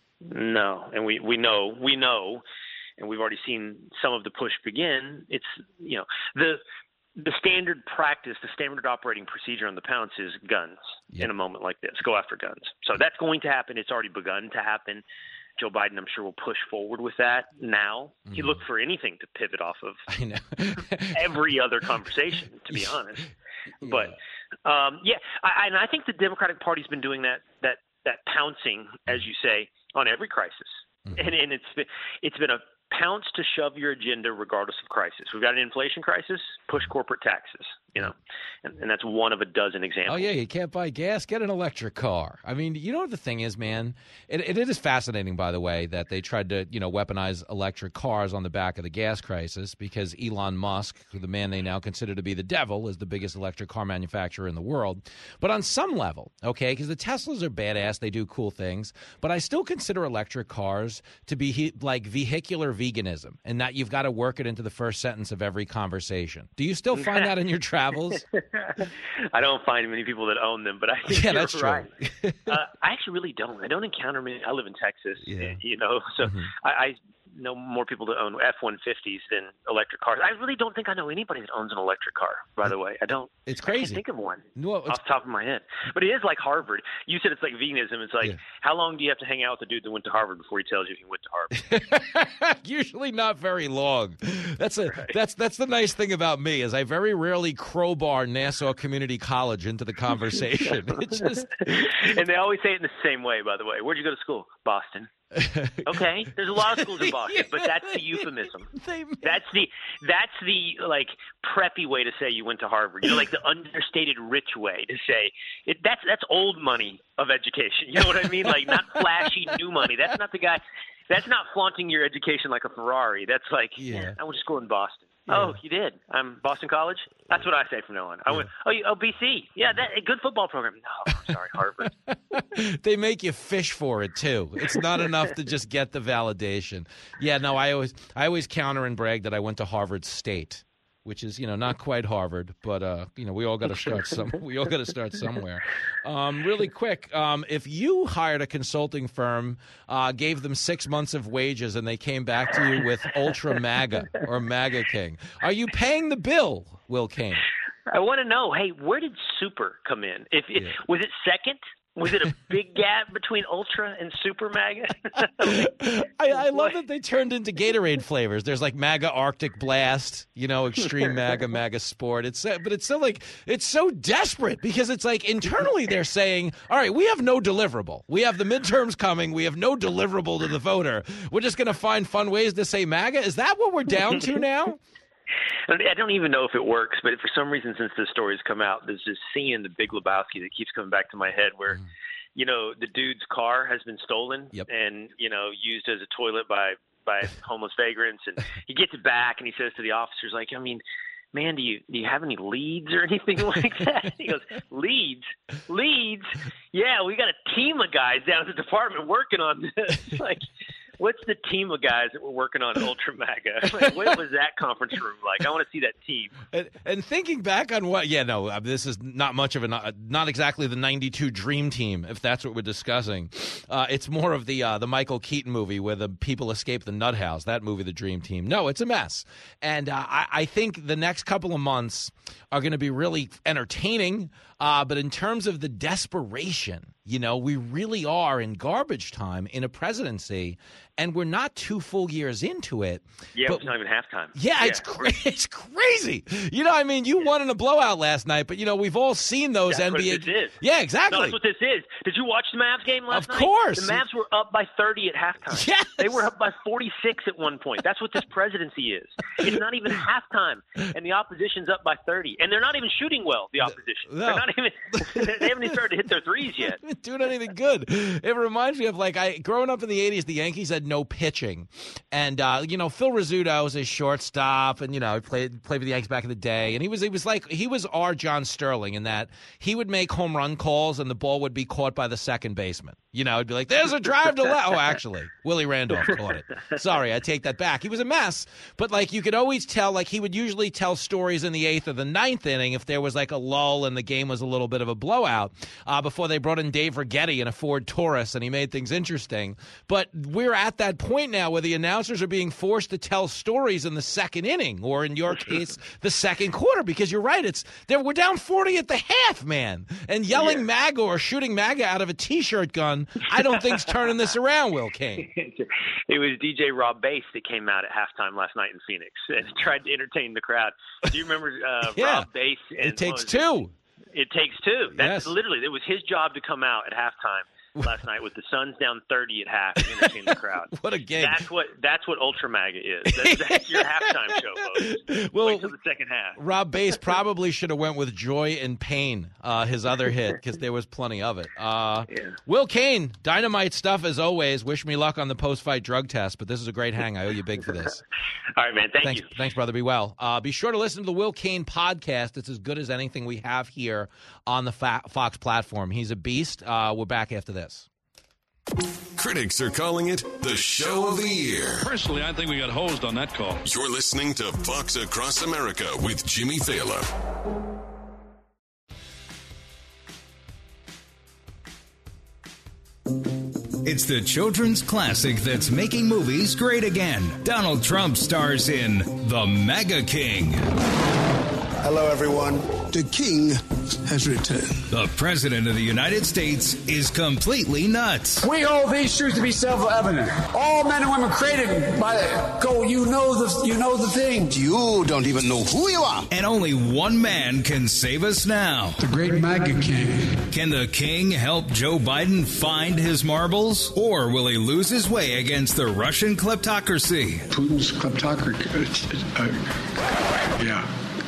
No, and we, we know we know, and we've already seen some of the push begin. It's, you know, the the standard practice, the standard operating procedure on the pounce is guns yep. in a moment like this. Go after guns. So that's going to happen. It's already begun to happen. Joe Biden, I'm sure, will push forward with that now. Mm. He looked for anything to pivot off of I know. every other conversation, to be honest. Yeah. But, um, yeah, I, and I think the Democratic Party's been doing that that that pouncing, as you say, on every crisis. Mm-hmm. And, and it's been, it's been a pounce to shove your agenda regardless of crisis. We've got an inflation crisis, push corporate taxes, you know, and, and that's one of a dozen examples. Oh, yeah, you can't buy gas, get an electric car. I mean, you know what the thing is, man? It, it, it is fascinating, by the way, that they tried to, you know, weaponize electric cars on the back of the gas crisis because Elon Musk, the man they now consider to be the devil, is the biggest electric car manufacturer in the world. But on some level, okay, because the Teslas are badass, they do cool things, but I still consider electric cars to be he, like vehicular veganism, and that you've got to work it into the first sentence of every conversation. Do you still find that in your travels? I don't find many people that own them, but I think yeah, you're that's right. true. uh, I actually really don't. I don't encounter many. I live in Texas, yeah. you know, so mm-hmm. I, I know more people that own F one fifties than electric cars. I really don't think I know anybody that owns an electric car, by the way. I don't. It's crazy. I can't think of one no, off the top of my head. But it is like Harvard. You said it's like veganism. It's like, yeah. how long do you have to hang out with the dude that went to Harvard before he tells you if you went to Harvard? Usually not very long. That's a right. that's that's the nice thing about me is I very rarely crowbar Nassau Community College into the conversation. It's just and they always say it in the same way, by the way. Where'd you go to school? Boston. Okay, there's a lot of schools in Boston, but that's the euphemism. That's the that's the like preppy way to say you went to Harvard. You know, like the understated rich way to say it. That's that's old money of education. You know what I mean? Like not flashy new money. That's not the guy. That's not flaunting your education like a Ferrari. That's like yeah. I went to school in Boston. Yeah. Oh, you did? Um, Boston College? That's what I say from now on. I yeah. went, oh, you, oh, B C. Yeah, that a good football program. No, I'm sorry, Harvard. They make you fish for it too. It's not enough to just get the validation. Yeah, no, I always, I always counter and brag that I went to Harvard State, which is, you know, not quite Harvard, but uh, you know, we all got to start some. We all got to start somewhere. Um, really quick, um, if you hired a consulting firm, uh, gave them six months of wages, and they came back to you with Ultra MAGA or MAGA King, are you paying the bill, Will Cain? I want to know. Hey, where did Super come in? If, if Yeah. was it second? Was it a big gap between Ultra and Super MAGA? I, I love that they turned into Gatorade flavors. There's like MAGA Arctic Blast, you know, Extreme MAGA, MAGA Sport. It's uh, but it's still like it's so desperate because it's like internally they're saying, all right, we have no deliverable. We have the midterms coming. We have no deliverable to the voter. We're just going to find fun ways to say MAGA. Is that what we're down to now? I don't even know if it works, but for some reason, since this story has come out, there's this scene in The Big Lebowski that keeps coming back to my head where, mm. you know, the dude's car has been stolen yep. and, you know, used as a toilet by, by homeless vagrants. And he gets it back and he says to the officers, like, I mean, man, do you do you have any leads or anything like that? He goes, leads? Leads? Yeah, we got a team of guys down at the department working on this. Like, what's the team of guys that were working on Ultra MAGA? Like, what was that conference room like? I want to see that team. And, and thinking back on what, yeah, no, uh, this is not much of a, not, not exactly the ninety-two Dream Team, if that's what we're discussing. Uh, it's more of the uh, the Michael Keaton movie where the people escape the nut house, that movie, The Dream Team. No, it's a mess. And uh, I, I think the next couple of months are going to be really entertaining, uh, but in terms of the desperation, you know, we really are in garbage time in a presidency, and we're not two full years into it. Yeah, but, it's not even halftime. Yeah, yeah. It's, cra- it's crazy. You know, I mean, you won in a blowout last night, but, you know, we've all seen those that's N B A. What this is. Yeah, exactly. No, that's what this is. Did you watch the Mavs game last of night? Of course. The Mavs were up by thirty at halftime. Yes. They were up by forty-six at one point. That's what this presidency is. It's not even halftime, and the opposition's up by thirty. And they're not even shooting well, the opposition. No. They're not even, they haven't even started to hit their threes yet. Doing anything good. It reminds me of, like, I growing up in the eighties, the Yankees had no pitching. And, uh, you know, Phil Rizzuto was a shortstop, and, you know, he played, played for the Yankees back in the day. And he was, he was like, he was our John Sterling in that he would make home run calls, and the ball would be caught by the second baseman. You know, it'd be like, there's a drive to left. Oh, actually, Willie Randolph caught it. Sorry, I take that back. He was a mess. But, like, you could always tell, like, he would usually tell stories in the eighth or the ninth inning if there was, like, a lull and the game was a little bit of a blowout uh, before they brought in Dave Dave Rigetti in a Ford Taurus, and he made things interesting. But we're at that point now where the announcers are being forced to tell stories in the second inning, or in your case, the second quarter, because you're right. It's we're down forty at the half, man. And yelling yeah. MAGA or shooting MAGA out of a T-shirt gun, I don't think's turning this around, Will Cain. It was D J Rob Bass that came out at halftime last night in Phoenix and tried to entertain the crowd. Do you remember uh, yeah. Rob Bass? And, it takes two. It? it takes two. That's yes. literally, it was his job to come out at halftime last night with the Suns down thirty at half and entertain the crowd. What a game. That's what that's what Ultra MAGA is. That's, that's your halftime show, folks. Well, wait till the second half. Rob Bass probably should have went with Joy and Pain, uh, his other hit, because there was plenty of it. Uh, yeah. Will Cain, dynamite stuff as always. Wish me luck on the post-fight drug test, but this is a great hang. I owe you big for this. All right, man. Thank thanks, you. Thanks, brother. Be well. Uh, be sure to listen to the Will Cain podcast. It's as good as anything we have here on the Fa- Fox platform. He's a beast. Uh, we're back after this. Critics are calling it the show of the year. Personally, I think we got hosed on that call. You're listening to Fox Across America with Jimmy Thaler. It's the children's classic that's making movies great again. Donald Trump stars in The MAGA King. Hello, everyone. The king has returned. The President of the United States is completely nuts. We hold these truths to be self-evident. All men and women created by go. You know the you know the thing. You don't even know who you are. And only one man can save us now. The great MAGA king. Can the king help Joe Biden find his marbles, or will he lose his way against the Russian kleptocracy? Putin's kleptocracy. Uh, yeah.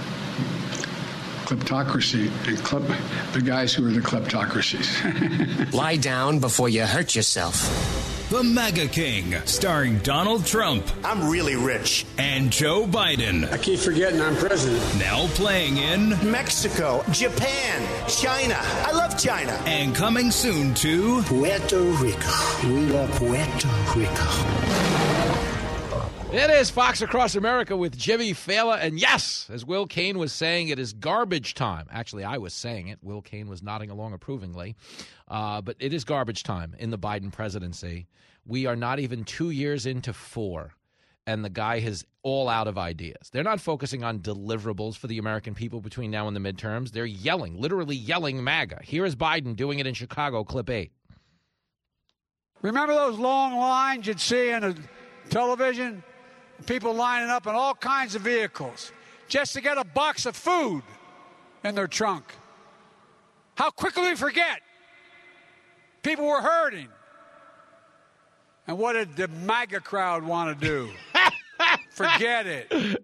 Kleptocracy, and klep, the guys who are the kleptocracies. Lie down before you hurt yourself. The MAGA King, starring Donald Trump. I'm really rich. And Joe Biden. I keep forgetting I'm president. Now playing in Mexico, Japan, China. I love China. And coming soon to Puerto Rico. We love Puerto Rico. It is Fox Across America with Jimmy Thaler. And yes, as Will Cain was saying, it is garbage time. Actually, I was saying it. Will Cain was nodding along approvingly. Uh, but it is garbage time in the Biden presidency. We are not even two years into four, and the guy is all out of ideas. They're not focusing on deliverables for the American people between now and the midterms. They're yelling, literally yelling MAGA. Here is Biden doing it in Chicago, clip eight. Remember those long lines you'd see on the television? People lining up in all kinds of vehicles just to get a box of food in their trunk. How quickly we forget. People were hurting. And what did the MAGA crowd want to do? Forget it.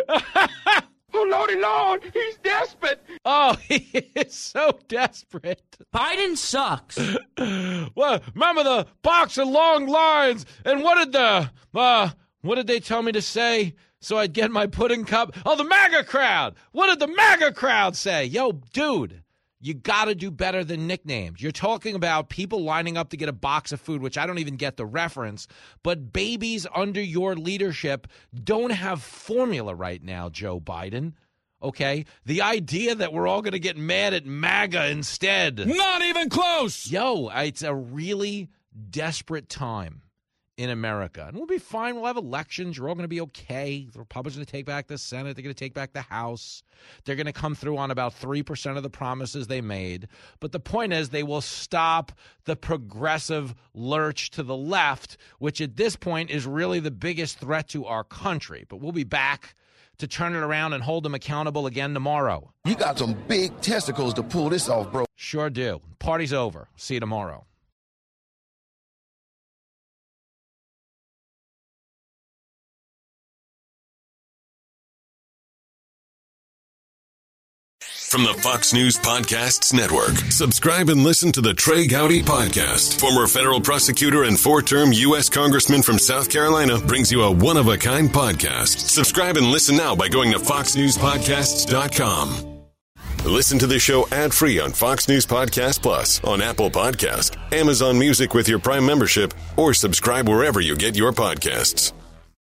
Oh, Lordy Lord, he's desperate. Oh, he is so desperate. Biden sucks. Well, remember the box of long lines, and what did the, uh, what did they tell me to say so I'd get my pudding cup? Oh, the MAGA crowd. What did the MAGA crowd say? Yo, dude, you got to do better than nicknames. You're talking about people lining up to get a box of food, which I don't even get the reference, but babies under your leadership don't have formula right now, Joe Biden. Okay? The idea that we're all going to get mad at MAGA instead. Not even close. Yo, it's a really desperate time in America. And we'll be fine. We'll have elections. You're all going to be okay. The Republicans are going to take back the Senate. They're going to take back the House. They're going to come through on about three percent of the promises they made. But the point is they will stop the progressive lurch to the left, which at this point is really the biggest threat to our country. But we'll be back to turn it around and hold them accountable again tomorrow. You got some big testicles to pull this off, bro. Sure do. Party's over. See you tomorrow. From the Fox News Podcasts Network. Subscribe and listen to the Trey Gowdy Podcast. Former federal prosecutor and four-term U S Congressman from South Carolina brings you a one-of-a-kind podcast. Subscribe and listen now by going to fox news podcasts dot com. Listen to the show ad-free on Fox News Podcast Plus, on Apple Podcast, Amazon Music with your Prime membership, or subscribe wherever you get your podcasts.